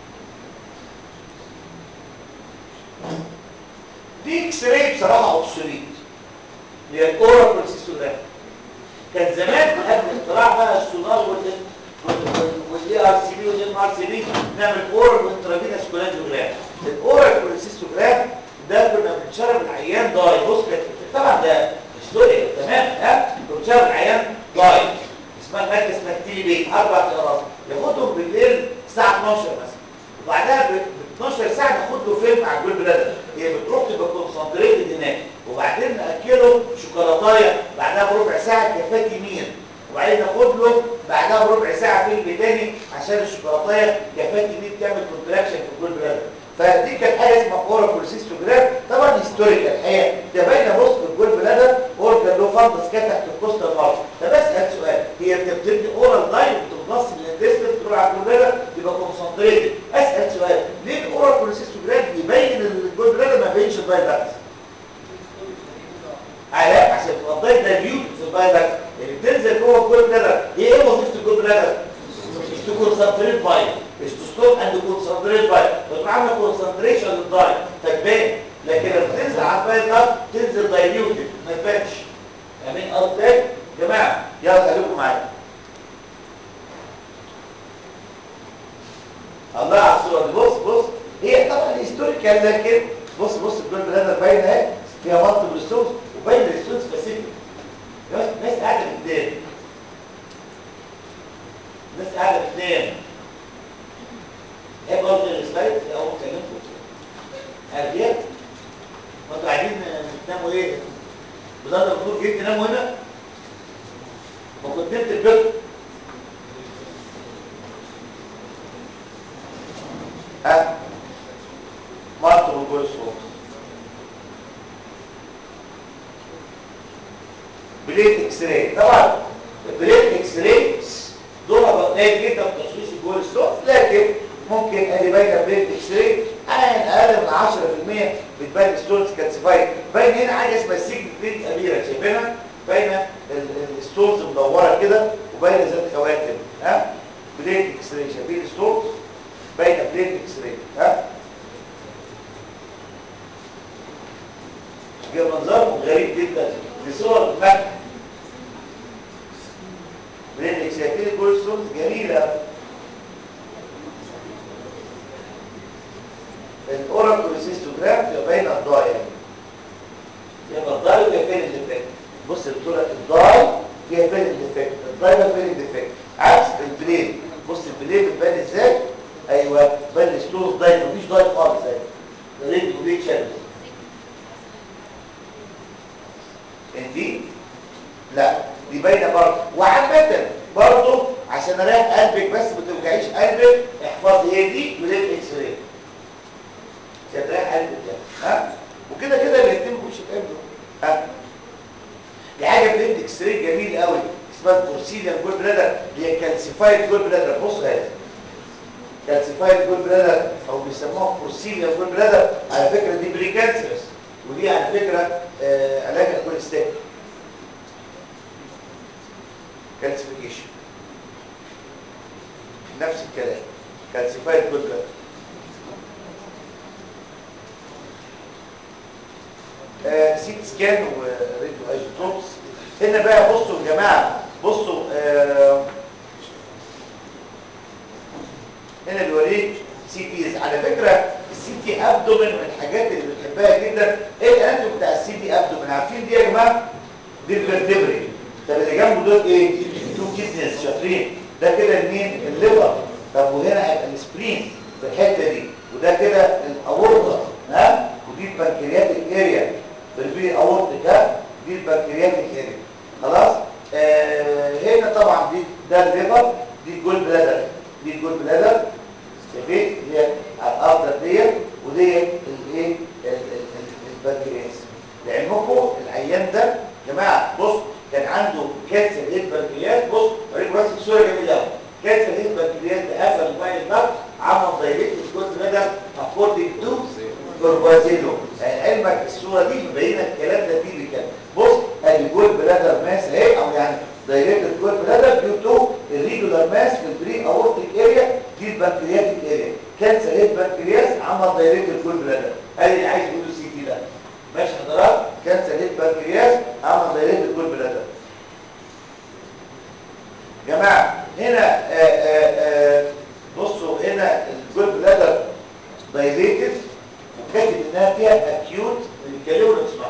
دي اكس راي بصراحه اوبسوليت هي الاورال بروسيسوجرام كان زمان قبل اختراع بقى السونار والدي ار سي بي والام ار سي بي نعمل اورال وانترافينوس كولانجيوجرام الاورال بروسيسوجرام ده كنا بنشرب العيان داي بص طبعا ده هيستوريا تمام ها كنا بنشرب العيان داي اسمها ماده اسمها تي بي 4 قراصات ياخدهم بالليل الساعه 12 مثلا وبعدها ب 12 ساعه ناخد له فيلم على الجول بلادر هي بتروح تبقى كونسنتريتد هناك وبعدين ناكله شوكولاتايه بعدها بربع ساعه كفات يمين وبعدين ناخد له بعدها بربع ساعه فيلم تاني عشان الشوكولاتايه كفات يمين تعمل كونتراكشن في الجول بلادر فدي كانت حاجه اسمها اورال كوليسيستوجرام. طبعا هيستوريكال الحقيقه ده باينه. بص الجول بلادر اورجان له فندس كده تحت الكوستال مارج. طب اسال سؤال، هي بتبتدي اورال دايت بتمتص من الانتستين تروح على الجول بلادر يبقى كونسنتريتد. اسال سؤال، ليه الاورال كوليسيستوجرام يبين الجول بلادر ما بينش البايلكس؟ عشان تبقى الدايت دايليوت في البايلكس اللي بتنزل جوه الجول بلادر. ايه وظيفه الجول بلادر؟ to concentrate bile is to stop and concentrate bile. بتبقى عامله concentration للدايت فتبان، لكن لما تنزل على البايل ده تنزل دايليوتد ما تبانش. فاهمين قصدي يا جماعه؟ يلا خليكم معايا. الله على الصوره دي. بص هي طبعا هيستوريكال، لكن بص الجول بلادر باينه اهي فيها مالتيبل ستونز وباين الستونز سبيسيفيك. ناس قاعده قدام، الناس قاعده قدام. ايه برضه السلايد اول ما اتكلمتوا ارجيت ما انتوا قاعدين بتناموا ايه؟ بدل الدكتور جيت تناموا هنا ما كنت نمت البيت. مارتو والجول صوت بليت اكس راي. طبعا البليت اكس راي دورها قليل جدا في تشخيص الجول ستون، لكن ممكن ادي باينه بليت اكس راي اقل من 10% بتبان ستونز كالسيفايد. باين هنا حاجه اسمها سيجن بليت كبيره شايفينها؟ باينه الستونز مدوره كده وباينه زي الخواتم. بليت اكس راي شايفين الستونز باينه بليت اكس راي. منظرهم غريب جدا في صور المكة. بليت اكس راي الجول ستونز جميله. الاورال كوليسيستوجرام تبقى باينه الضاي، يبقى الضاي فيها فين الديفكت. بص الدكتوره الضاي فيها فين الديفكت، الضاي فيها فين الديفكت. عكس البلين، بص البلين بتبان ازاي. ايوه بان الستونز ضاي، مفيش ضاي خالص اهي. ريد وبيت شادوز. دي لا دي باينه برضه. وعامه برضه عشان اريح قلبك بس ما توجعيش قلبك احفظي ايه دي بلين اكس راي عشان تريح قلبك يعني. وكده الاثنين ما بيقولش القلب. دي حاجه بلين اكس راي جميل قوي اسمها بورسيليان جول بلادر، هي كالسيفايد جول بلادر. بص اهي كالسيفايد جول بلادر او بيسموها بورسيليان جول بلادر. على فكره دي بري كانسرس، ودي على فكره علاجها كوليستيك كالسيفيكيشن نفس الكلام كالسيفايد جول بلادر. سيت سكان وريديو ايزوتوبس. هنا بقى بصوا يا جماعه بصوا هنا بيوريك سي تيز. على فكره السي تي ابدومن من الحاجات اللي بنحبها جدا. ايه الاناتوم بتاع السي تي ابدومن؟ عارفين دي يا جماعه؟ دي الفرتبري. طب اللي جنبه دول ايه؟ تو كيدنيز شاطرين. ده كده المين الليفر. طب وهنا هيبقى السبرين في الحته دي، وده كده الاورطه. ودي البنكرياتيك اريا بالبي اورتيك. دي البنكرياتيك اريا. خلاص. هنا طبعا دي ده الليفر، دي الجول بلادر. دي الجول بلادر شايفين هي الافضل ديت، وديت الايه البنكرياس. لعلمكم العيان ده يا جماعه بص كان عنده كانسر هيد بنكرياس. بص اوريك بس الصوره جميله قوي. كانسر هيد بنكرياس ده قفل البايل داكت عمل دايركت الجول بلادر اكوردنج تو كوربازيلو. علمك الصوره دي مبينه الكلام ده تيبيكال. بص ادي جول بلادر ماس اهي، او يعني دايركت جول بلادر ديو تو الريجولار ماس في البري اورتيك اريا. دي البنكرياتيك اريا. كانسر هيد بنكرياس عمل دايركت جول بلادر. ادي اللي عايز يقوله السي تي ده. ماشي حضرتك؟ كانسر هيد بنكرياس عمل دايركت جول بلادر. جماعه هنا بصوا هنا الجول بلادر دايليتد وكاتب انها فيها اكيوت. بنتكلموا لو تسمعوا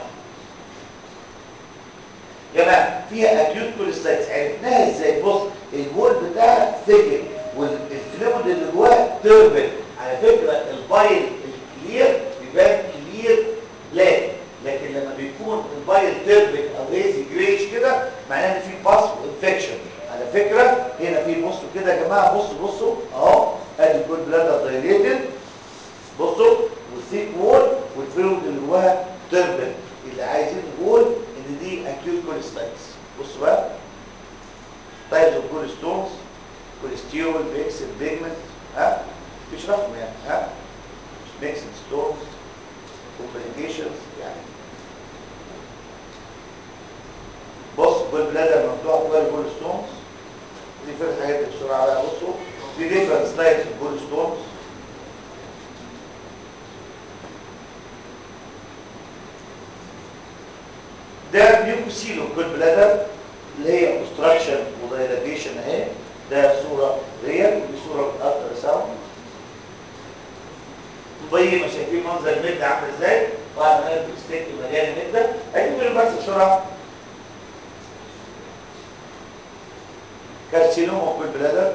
يا جماعه فيها اكيوت كوليستايتس. عرفناها ازاي؟ بص البول بتاعها ثيكن والفلويد اللي جواه تربل. على فكره البايل الكلير بيبان كلير بلاك، لكن لما بيكون البايل تربل او هيزي جريش كده معناه ان في باس وانفكشن. على فكره هنا في بصوا كده يا جماعه بصوا اهو ادي الجول بلادر دايليتد بصوا والثيك وول والفلويد اللي جواها تربل. اللي عايزين نقول ان دي اكيوت كوليستايتس. بصوا بقى تايبز اوف كوليستونز، كوليسترول، ميكسد بيجمنت، ها مفيش رقم يعني، ها ميكسد ستونز، كومبليكيشنز يعني. بص كل بلادر مفتوح جوه الكوليستونز دي. في الحاجات دي بسرعه بقى. بصوا في ديفرنت ستايلز اوف كوليستونز. ده ميوكوسيلو كل بلادر اللي هي اوبستراكشن ودايلاتيشن اهي. ده صوره ريال ودي صوره بالالترا ساوند. زي ما شايفين منظر المده عامل ازاي. طبعا انا الستيك مليان مده. هجيب بس بسرعه. كارسينوما كل بلادر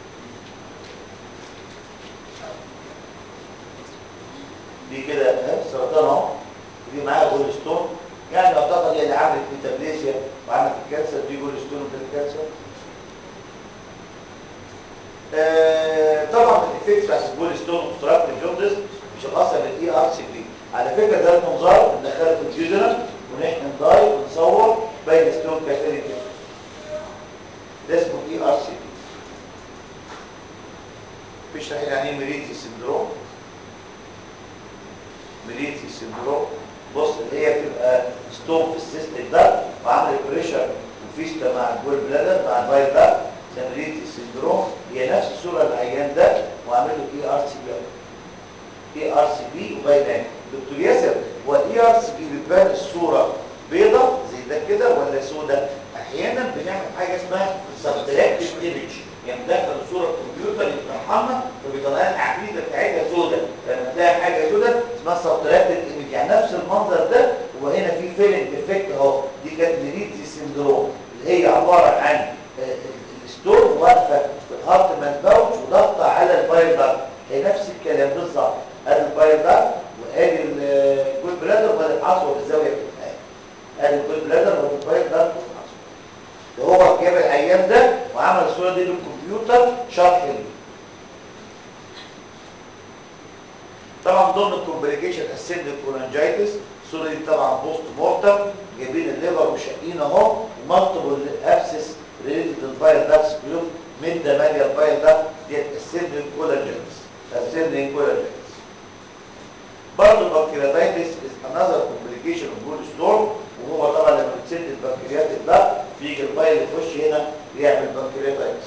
دي كده سرطان اهو. دي معاها جولستون يعني يعتبر هي اللي عملت ميتابليزيا وعملت الكانسر. دي جولستون وده الكانسر. طبعا الافكت بتاع الجولستون اوبستراكتيف جوندس مش هتاثر بالاي ار سي بي. على فكره ده المنظار بندخله في الجدران ونحن نداي ونصور باين ستون كاتيري كده. ده اسمه اي ار سي بي. بيشرح يعني ايه ميريتي سندروم. ميريتي سندروم بص اللي هي بتبقى ستون في السيستم ده وعامل بريشر وفيستا مع الجول بلادر مع الفايل ده. ميريتي سندروم هي نفس الصوره العيان ده وعامل له اي ار سي بي. اي ار سي بي وباينه. دكتور ياسر هو الاي ار سي بي بتبان الصوره بيضه زي ده كده ولا سوداء؟ احيانا بنعمل حاجه اسمها سبتراكتيف ايمج يعني داخل الصوره الكمبيوتر يطرحها لنا فبيطلع لنا العقيده بتاعتها سوداء. لما تلاقي حاجه سوداء اسمها سبتراكتيف ايمج يعني نفس المنظر ده وهنا في فيلنج افكت اهو. دي كانت ميريتي سندروم اللي هي عباره عن الستون واقفه في الهارتمان باوتش وضغطه على الفايل دارت. هي نفس الكلام بالظبط. ادي الفايل دارت وادي الجول بلادر وادي الحصوه في الزاويه بتاعتها. ادي الجول بلادر وادي الفايل دارت. هو جاب العيان ده وعمل الصوره دي بالكمبيوتر شرح لي. طبعا ضمن الكومبليكيشن اسندد كولانجايتس. الصوره دي طبعا بوست مورتم جايبين الليفر وشاقين اهو ومالتيبل ابسس ريليتد للفايل داكس بيوت مده ماليه الفايل ده ديت اسندد كولانجايتس. اسندد كولانجايتس. برضه البنكرياتايتس از انذر كومبليكيشن اوف جول ستون وهو طبعا لما بتسد البنكريات ده بيجي الفايل يخش هنا يعمل بنكرياتايتس.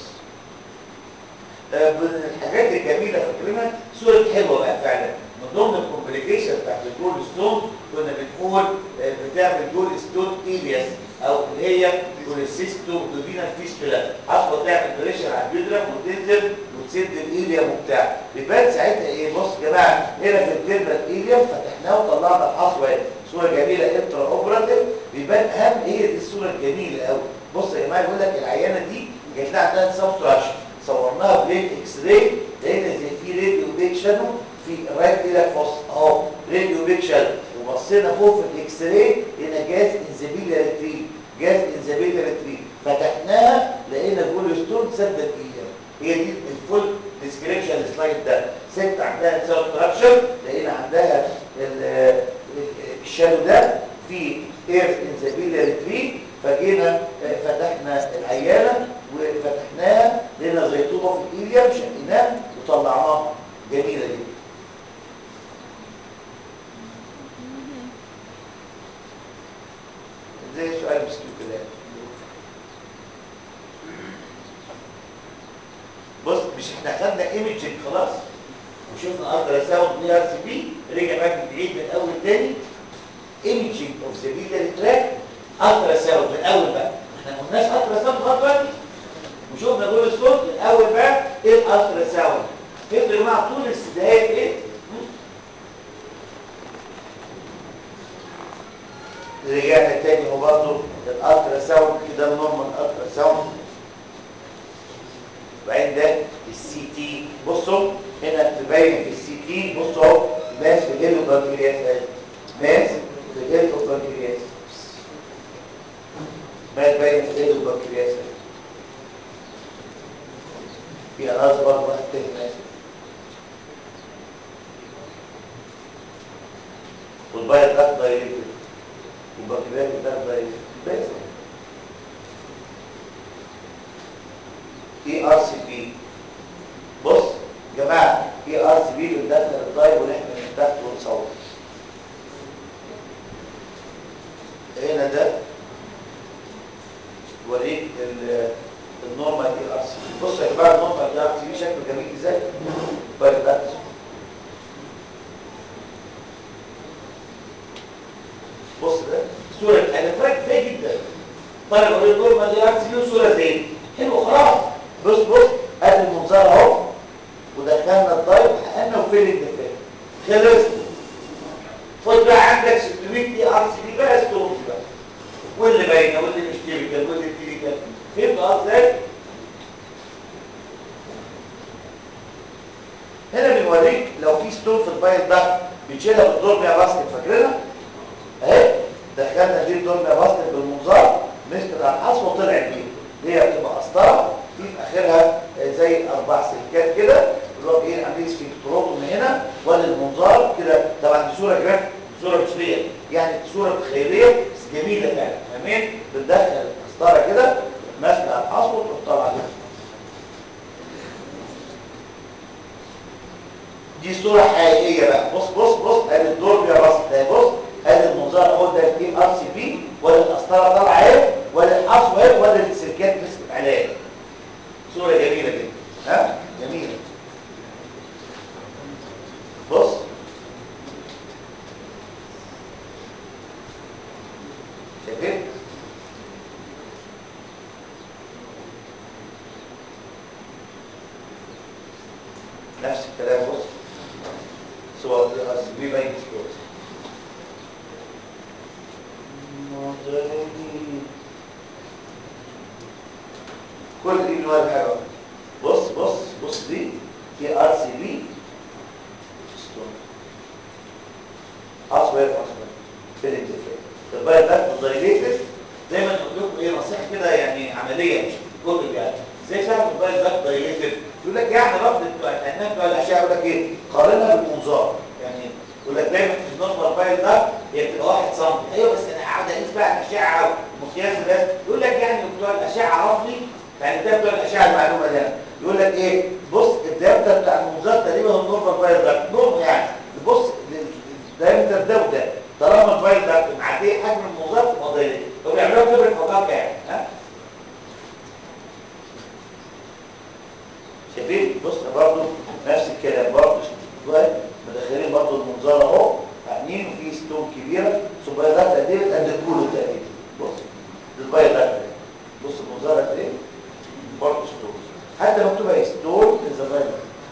من الحاجات الجميله فاكرينها صوره حلوه بقى فعلا. من ضمن الكومبليكيشن بتاعت الجول ستون كنا بنقول بتعمل جول ستون ايلياس او اللي هي كوليسيستو دوفينال فيستولا. اصلا تعمل بريشر على البيدرم وتنزل وتسد الايليوم وبتاع. بيبان ساعتها ايه؟ بص يا جماعه هنا في الكلمه الايليوم فتحناه وطلعنا الحصوه اهي. صوره جميله انترا اوبراتيف بيبان اهم. هي دي الصوره الجميله قوي. بص يا جماعه بيقول لك العيانه دي جات لها عندها سبستراكشن صورناها بليد اكس راي لقينا زي في راديو بيك شانو في رايت ايدك فص اهو راديو بيك شانو وبصينا فوق في الاكس راي لقينا جاز انزابيليا ريتريف. جاز انزابيليا ريتريف فتحناها لقينا جول ستون سد الايام. هي دي الفول ديسكريبشن سلايد ده. ست عندها سبستراكشن لقينا عندها الشانو ده في اير انزابيليا ريتريف فجينا فتحنا العيانه وفتحناها لقينا زي طوبه في الايليوم شقيناه وطلعناها. جميله دي. زي سؤال مسكين كده. بص مش احنا خدنا ايمجنج خلاص وشفنا الترا ساوند بي ار سي بي رجع بقى من بعيد من اول تاني. ايمجنج اوف ذا بيلاري تراك الترا ساوند من اول بقى. احنا ما قلناش الترا ساوند لغايه دلوقتي وشوفنا جول الصوت الاول بقى ايه الالترا ساوند. فهمتوا يا جماعه طول الاستدعاء ايه؟ رجعنا تاني هو برضه الالترا ساوند كده النورمال الترا ساوند. وبعدين ده السي تي. بصوا هنا تبين في السي تي. بصوا اهو ماس في الهيلو بانكرياس. ماس في الهيلو بانكرياس. ماس باين في الهيلو بانكرياس. في اراز برضه واحد تاني ماس. البكتيريا ده بس اي ار سي بي. بص يا جماعه اي ار سي بي بندخل الدايب ونحمل من تحت ونصور. هنا ده وريك النورمال اي ار سي بي. بص يا جماعه النورمال اي ار سي بي شكله جميل ازاي. بص ده صوره انا فاكر فيها جدا. طيب اوريك النورمال اي ار سي بي وصوره زي دي حلو خلاص. بص ادي المنظار اهو ودخلنا الدايب حققنا وفين الدفاع خلص. خد بقى عندك 600 اي ار سي بي بقى ستورج بقى واللي باينه واللي مش تيبيكال واللي تيبيكال. فهمت ازاي؟ هنا بنوريك لو في ستون في البايل ده بنشيلها بالدورميا باسكت فاكرينها؟ اهي دخلنا دي الدورميا باسكت بالمنظار مسكت على الحصوه وطلعت بيه. دي بتبقى قسطره في اخرها زي 4 سلكات كده اللي هو ايه عاملين سفنكتروتوم من هنا وللمنظار كده. طبعا دي صوره جرافيك صوره مش ريال يعني صوره خياليه بس جميله فعلا. فاهمين؟ بندخل القسطره كده ماسكه على الحصوه وتطلع كده. دي صوره حقيقيه بقى. بص ادي الدوربيا باسكت اهي. بص ادي المنظار اهو ده التي ار سي بي ولا القسطره طالعه اهي ولا الحصوه اهي ولا السلكات مسكت عليها. صوره جميله جدا. ها جميله. بص شايفين؟ نفس الكلام. بص صور دي ار سي بي باين سكوت. كل دي من ولا حاجه. بص دي في ار سي بي اصبر في الاتفاق. البايل باك دايليتد زي ما قلت لكم ايه نصيحه كده يعني عمليه مش كتب يعني. ازاي تعمل البايل باك دايليتد؟ يقول لك يعني ربط بتوع العنايه بتوع الاشعه يقول لك ايه قارنها بالمنظار. يعني يقول لك دايما في النورمال بايل باك هي بتبقى 1 سم. ايوه بس انا هقعد اقيس بقى الاشعه ومقياس بس. يقول لك يعني بتوع الاشعه عرفني يعني ده بتوع الاشعه المعلومه دي. يقول لك ايه بص الدايمتر بتاع المنظار تقريبا هو النورمال بايل باك نورمال يعني. بص الدايمتر ده وده طالما الفايل ده معديه حجم المنظار تبقى ضيقه. لو بيعملوها كبر فوقها يعني. ها شايفين؟ بص برضه نفس الكلام برضه مدخلين برضه المنظار اهو عاملين وفي ستون كبيره صبايا ده قد ايه قد الكولو تقريبا. بص الفايل ده بص المنظار قد ايه برضه ستون حتى مكتوبه ستون الزفايل.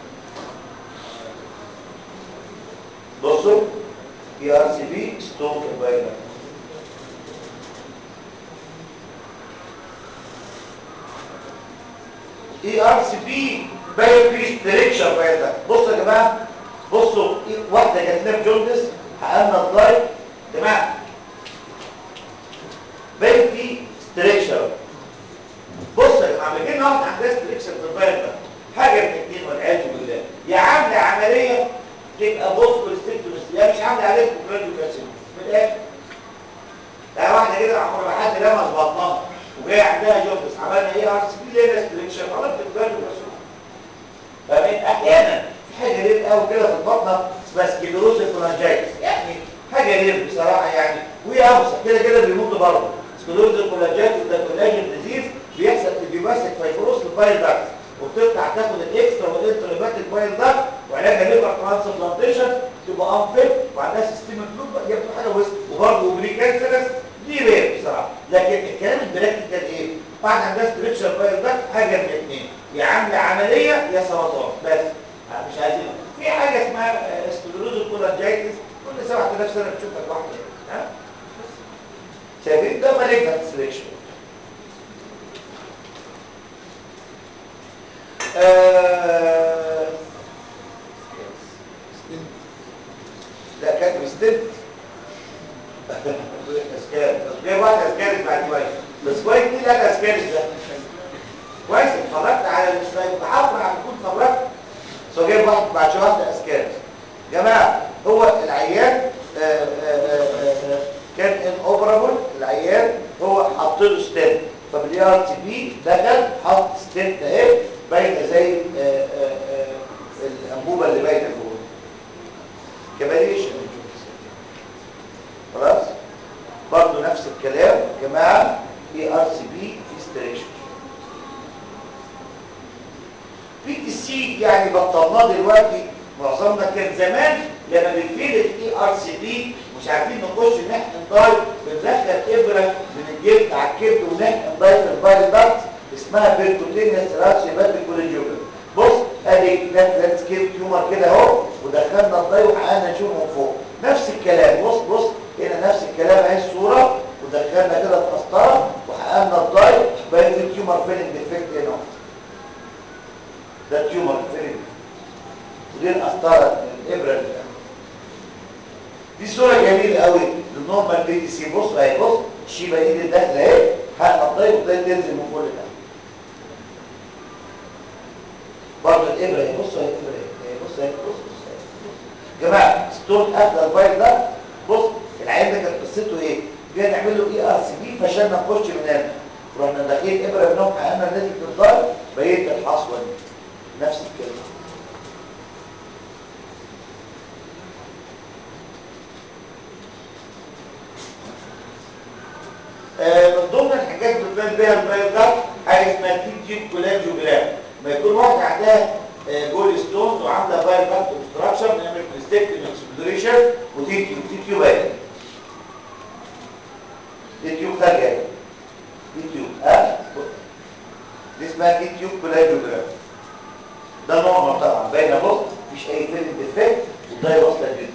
بصوا اي ار سي بي ستون في الفايل ده. اي ار سي بي باين فيه ستريكشر باين ده. بصوا يا جماعه بصوا واحده جات لها جوندس حققنا الضايف يا جماعه باين فيه ستريكشر. بصوا يا جماعه بيجي لنا واحده عندها ستريكشر في الباين ده حاجه من الاثنين والعياذ بالله. يا عامله عمليه تبقى بوسكول ستيكتومس يا مش عامله عليك بروجو كالسيوم من الاخر. لا واحده كده عمر ما حد لمس بطنها وجاي عندها جوندس عملنا ايه ار سي بي لينا ستريكشر عملت البروجو كالسيوم. فمن احيانا في حاجه ليه قوي كده في البطنه اسمها سكليروز الكولانجايتس يعني حاجه ليه بصراحه يعني وهي اوسع كده بيموتوا برضه. سكليروز الكولانجايتس ده كولاجين ديزيز بيحصل في بيمسك فايبروس البايل داكت وبتطلع تاخد الاكسترا والانتريباتيك بايل داكت وعلاجها ليفر ترانسبلانتيشن تبقى انفيت وعندها سيستم كلوب دي بتبقى حاجه وسط وبرضه بري كانسرس دي رير بصراحه. لكن الكلام البراكتيكال ايه؟ بعد عندها ستريكشر بايل داكت حاجه من الاثنين يا عامله عمليه يا سرطان بس مش عايزين. في حاجه اسمها سكليروز الكولانجايتس كل 7000 سنه بتشوف لك واحده ها شايفين ده مالجنت سليكشن. لا كاتب ستنت اسكان بس جاي واحد اسكان بعد كويس بس كويس دي لا اسكان ده كويس اتفرجت على السلايد بحاول على كل اتفرجت سو جايب واحد بعد شويه واحده اسكان. جماعه هو العيان كان ان اوبرابل في ار تي بي دخل حط ستنت اهي باينه زي الانبوبه اللي باينه جوه كباليشن. خلاص برضه نفس الكلام يا جماعه في ار سي بي فيستريشن. بي تي سي يعني بطلناه دلوقتي، معظمنا كان زمان لما بنفيد الاي ار سي بي مش عارفين نخش نحقن داي بندخل ابره من الجلد على الكبد ونحقن داي في الفايل داكت اسمها بيركوتينيوس راسيبات كولينجوجر. بص ادي لاندسكيب تيومر كده اهو ودخلنا الداي وحققنا نشوفه من فوق نفس الكلام. بص هنا نفس الكلام اهي الصوره ودخلنا كده القسطره وحققنا الداي باين في تيومر فيلنج ديفكت هنا ده تيومر فيلنج ودي القسطره الابره اللي دي صوره جميله قوي للنورمال بي تي سي. بص اهي بص الشيبه ايد الداخله اهي حققنا الداي والداي تنزل من فوق لتحت برضه الابره اهي. بص اهي الابره اهي بص اهي بص يا جماعه ستون قافله الفايل ده. بص العيان ده كانت قصته ايه؟ جينا نعمل له اي ار سي بي فشلنا نخش من هنا رحنا داخلين ابره منهم حققنا نتيجه الضرب بقيه الحصوه دي نفس الكلام. من ضمن الحاجات اللي بتبان بيها الفايل ده حاجه اسمها تيب كولانجيوجرام. ما يكون واحده عندها جول ستونز وعامله فايل باك اوبستراكشن بنعمل بريستكتيف اكسبلوريشن وتيتيوب اهي تيتيوب خارجه اهي تيتيوب دي اسمها تيتيوب كولانجيوجرام. ده نورمال طبعا باينه بص مفيش اي فيلم ديفكت والضاي واصله جدا.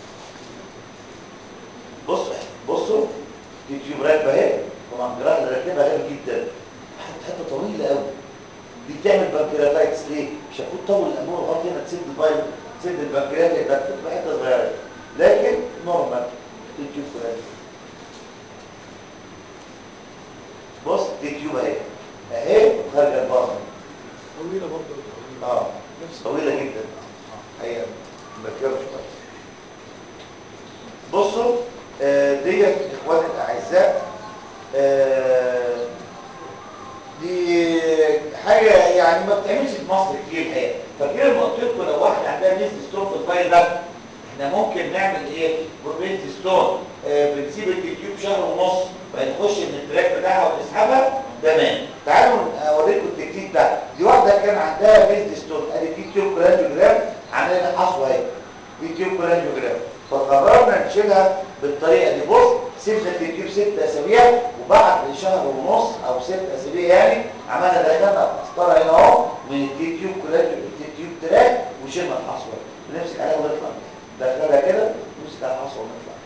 بصوا تيتيوب راكبه اهي طبعا الجراح اللي راكبها غالي جدا حته طويله قوي دي بتعمل بنكرياتايتس ليه؟ مش المفروض تطول الامور لغايه هنا تسد البايل تسد البنكرياس يبقى بتبقى حته صغيره لكن نورمال تيتيوب كولانجيوجرام. بص تيتيوب اهي وخارجه لبره طويله برضه طويله جدا هي مركبه شويه. بصوا ديت اخواني الاعزاء دي حاجه يعني ما بتعملش في مصر كتير الحقيقه. فاكرين لما قلت لكم لو واحد عندها نيزل ستون في الفايل ده احنا ممكن نعمل ايه؟ بروبينز ستون بنسيب التيوب شهر ونص فنخش من التراك بتاعها ونسحبها تمام. تعالوا اوريكم التكنيك ده. دي واحده كان عندها نيزل ستون ادي في تيوب كولانجيوجرام عاملين حصوه اهي دي تيوب كولانجيوجرام فقررنا نشيلها بالطريقه دي. بص سيبنا التيوب 6 اسابيع وبعد شهر ونص او 6 اسابيع يعني عملنا دخلنا قسطره هنا اهو من التيوب كولانجيوجرام التيوب تراك وشيلنا الحصوه بنمسك عليها ونطلع دخلها كده نمسك على الحصوه ونطلع.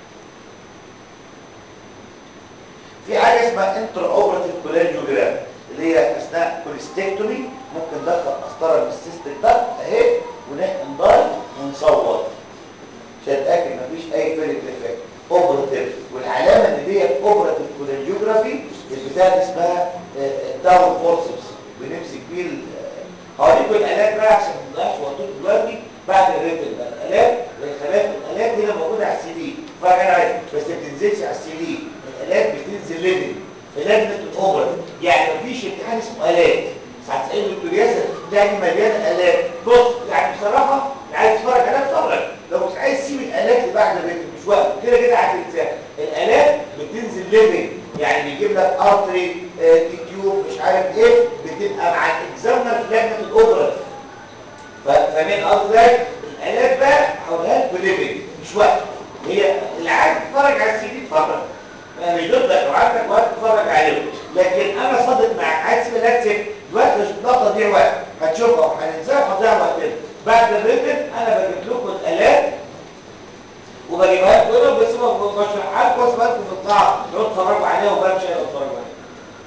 في حاجه اسمها انترا اوبراتيف كولانجيوجرام اللي هي اثناء كوليستكتومي ممكن ندخل قسطره من السيستم ده اهي ونحقن داي ونصور عشان نتاكد مفيش اي فيلم ديفكت اوبراتيف. والعلامه ان ديت اوبراتيف كولانجيوجرافي البتاع دي اسمها داون فورسبس بنمسك بيه هوريكم الالات بقى عشان ما نضيعش وقتكم دلوقتي بعد الريتل. الالات هنا موجوده على السي دي فانا بس ما بتنزلش على السي دي. الالات بتنزل ليفل في لجنه الاوبراتيف يعني مفيش امتحان اسمه الات. ساعات تسال دكتور ياسر ده مليانه الات. بص يعني بصراحه عايز تتفرج عليها اتفرج لو مش عايز تسيب الالات اللي بعد الريتل مش وقت كده كده هتنساها. الالات بتنزل ليفل يعني بيجيب لك ارتري تيوب مش عارف ايه بتبقى مع الاكزامنر في لجنه الاوبراتيف. فاهمين قصدي؟ الالات بقى حولها لكم ليفل مش وقت. هي اللي عايز تتفرج على السي دي اتفرج انا مش ضدك لو عندك وقت تتفرج عليه لكن انا صادق معاك عايز تسيب الالات سيب دلوقتي مش بتقطع تضيع وقت هتشوفها وهننساها وهتضيع وقتنا. بعد الريتم انا بجيب لكم الالات وبجيبها لكم هنا وبشرحها لكم واسيبها لكم في القاعه لو تتفرجوا عليها وبمشي لو تتفرجوا عليها.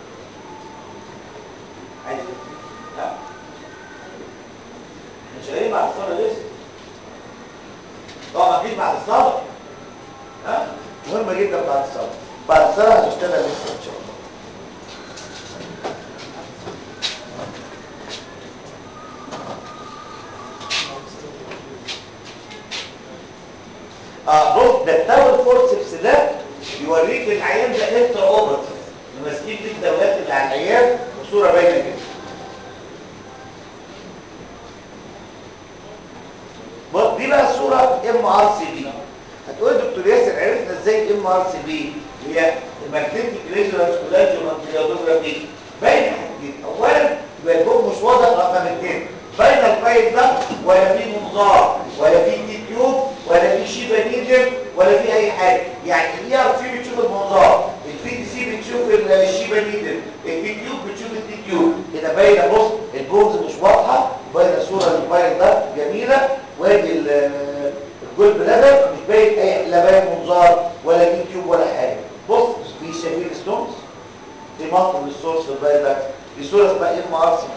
عايز لا احنا شغالين بعد الصلاه لسه طبعا اكيد بعد الصلاه مهمه جدا بعد الصلاه. بعد الصلاه هنشتغل لسه ان شاء الله. بص ده التاور فورسبس ده يوريك العيان ده انترا اوبراتيف ماسكين في الدولات اللي على العيان بصوره باينه جدا. بص دي بقى الصوره MRCP. هتقول دكتور ياسر عرفنا ازاي MRCP هي الماجنتيك ريزونانس كولاجيوماتريوتوجرافي؟ باينه جدا. اولا يبقى البوم مش واضح رقم 2، باين الفايل ده ولا في منظار ولا في تي تيوب ولا في شيبه نيدل ولا في اي حاجه. يعني ERC بتشوف المنظار، الPTC بتشوف الشيبه نيدل، التي تيوب بتشوف التي تيوب. هنا باينه بص البومز مش واضحه وباينه صوره للفايل ده جميله، وادي الجول بلادر مش باين اي لا باين منظار ولا تي تيوب ولا حاجه. بص في شايفين ستونز دي مطر للسورس في الفايل ده، دي صوره اسمها MRCP.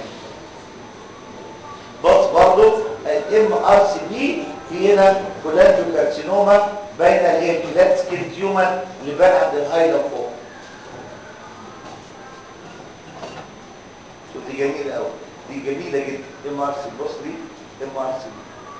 بص برضو MRCP في هنا كولانجيوكارسينوما باينه اللي هي فلات سكين تيومر اللي بان عند الهايلم فوق. شوف دي جميله قوي، دي جميله جدا MRCP. بص دي MRCP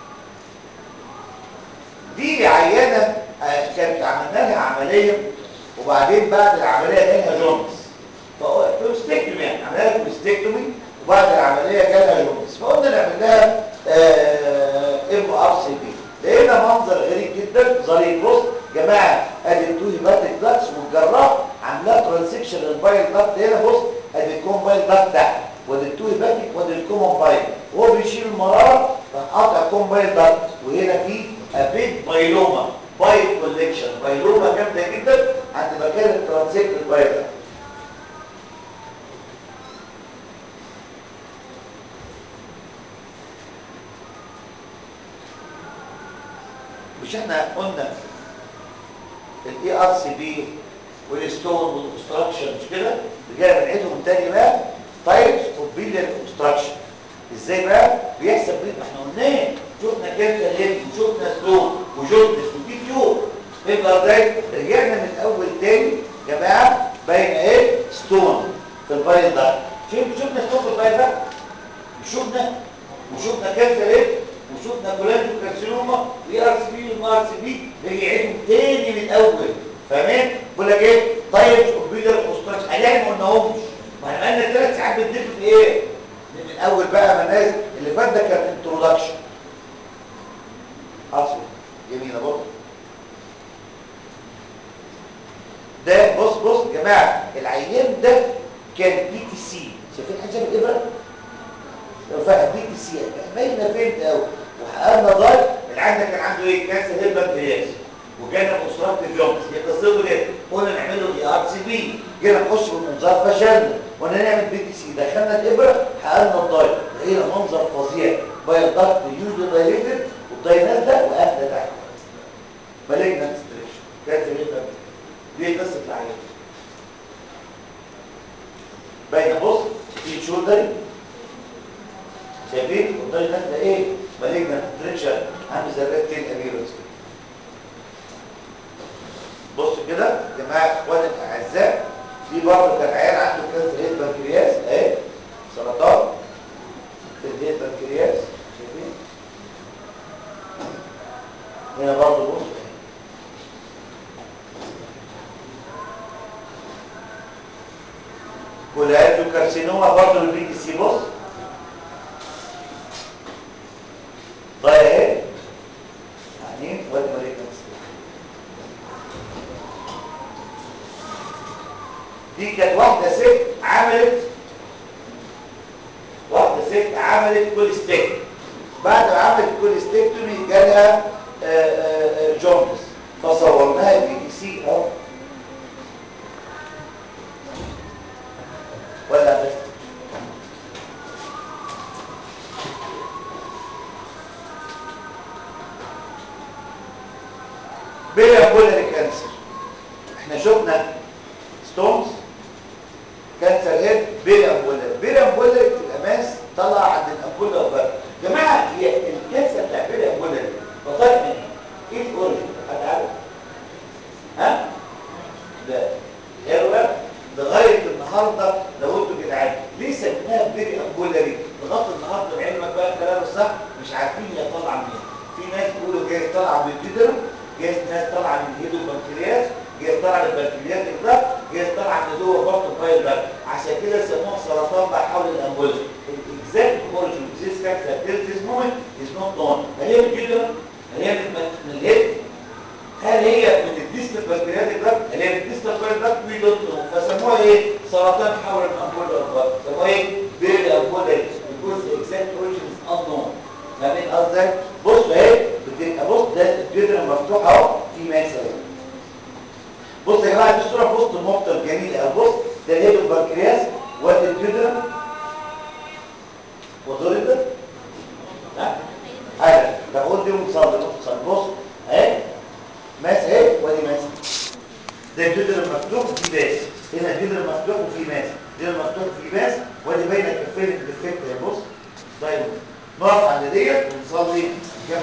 دي عيانه كانت عملنا لها عمليه وبعدين بعد العمليه جالها جونز، فكولوستكتومي يعني عملنا لها كولوستكتومي وبعد العمليه جالها جونز، فقلنا نعمل لها MRCP. لقينا منظر غريب جدا ظريف. بص يا جماعه ادي التو هيباتيك داكس والجراح عاملاه ترانسكشن للبايل داكت. هنا بص ادي الكومبايل داكت ده وادي التو هيباتيك وادي الكومون بايل، وهو بيشيل المراره راح قاطع كومبايل داكت، وهنا في ابيد بايلوما بايل كولكشن، بايلوما جامده جدا عند مكان الترانسكت البايل داكت. مش احنا قلنا ERCP والستون والاوبستراكشن مش كده؟ رجعنا بنعيدهم تاني بقى. تايبس اوف بيلياري اوبستراكشن ازاي بقى بيحصل؟ ما احنا قلناه، شفنا كانسر هيد وشفنا ستون وجوندس وتي تيوب. يبقى ازاي؟ رجعنا من الاول تاني يا جماعه. باين اهي ستون في الفايل ده. شفنا ستون في الفايل ده وشفنا كانسر هيد وشفنا كولانجيوكارسينوما وERCP والMRCP. بيجي يعيدهم تاني من الاول. فاهمين؟ بقول لك ايه؟ تايبس اوف بيلياري اوبستراكشن هنلاقي ما قلناهمش. ما احنا بقالنا 3 ساعات بندرس في ايه؟ من الاول بقى. ما الناس اللي فات ده كان انترودكشن. اصلا جميله. بص ده بص يا جماعه العيان ده كان PTC. شايفين حاجه الابره؟ لو فاهم PTC باينه فين قوي. وحققنا ضايق. العيان ده كان عنده ايه؟ كانسر هيد بنكرياس وجانا بأسرات جونز. هي قصته كده. قلنا نعمل له ERCP، جينا نخش بالمنظار فشلنا، قلنا نعمل PTC، دخلنا الابره حققنا الضايق. لقينا منظر فظيع، بايل داكت يوجد دايليتد والدايناز ده وقافله تحت. مالجنت ستريكشن كانسر هيد بنكرياس. دي قصه العيان. باينه. بص في شولدر شايفين والدايناز ده ايه؟ مالجنت ستريكشن عامل زي الريد تيل ابيرنس كده. بص كده يا جماعه اخواني الاعزاء، دي برضه كان عيان عنده كانسر هيد بنكرياس اهي، سرطان في الهيد بنكرياس. شايفين هنا برضه بص اهي. كولانجيوكارسينوما برضه الPTC. بص ضايع اهي يعني وادي مالجنس. دي كانت واحده ست عملت كوليستيك. بعد ما عملت كوليستيكتومي جالها جوندس، فصورناها PTC اهو. ولا بس بيلياري كانسر. احنا شفنا ستونز كانسر هيد بيلياري الاماس طلع عند الامبولا وبقى. يا جماعه هي الكانسر بتاع بيلياري بطلع منين؟ ايه الاوريجن؟ حد عارف؟ ها؟ ده هيروين لغايه النهارده. لو انتوا جدعان ليه سميناها بيلياري لغايه النهارده بعلمك بقى الكلام الصح مش عارفين هي طالعه منين. في ناس بيقولوا جايز طالعه من الجدر، جايز ناس طالعه من الهيدو بنكرياس، جايز طالعه من البنكرياس ده، جايز طالعه من جوه بطن الفايل ده. عشان كده فاهمين قصدي؟ بص اهي بتبقى بص ده الجدر مفتوح اهو في ماسه اهي. بص يا جماعه دي الصوره في وسط المقطع جميله اهو. بص ده الهيد البنكرياس وادي الجدر وضرب ده ها حاجه ده قول دي مصاب بص اهي ماسه اهي وادي ماسه. ده الجدر المفتوح وفي باس، هنا الجدر المفتوح وفي ماس، الجدر المفتوح وفي باس وادي باينه الكفين الديفكت. بص دايما نقف عند ديت ونصلي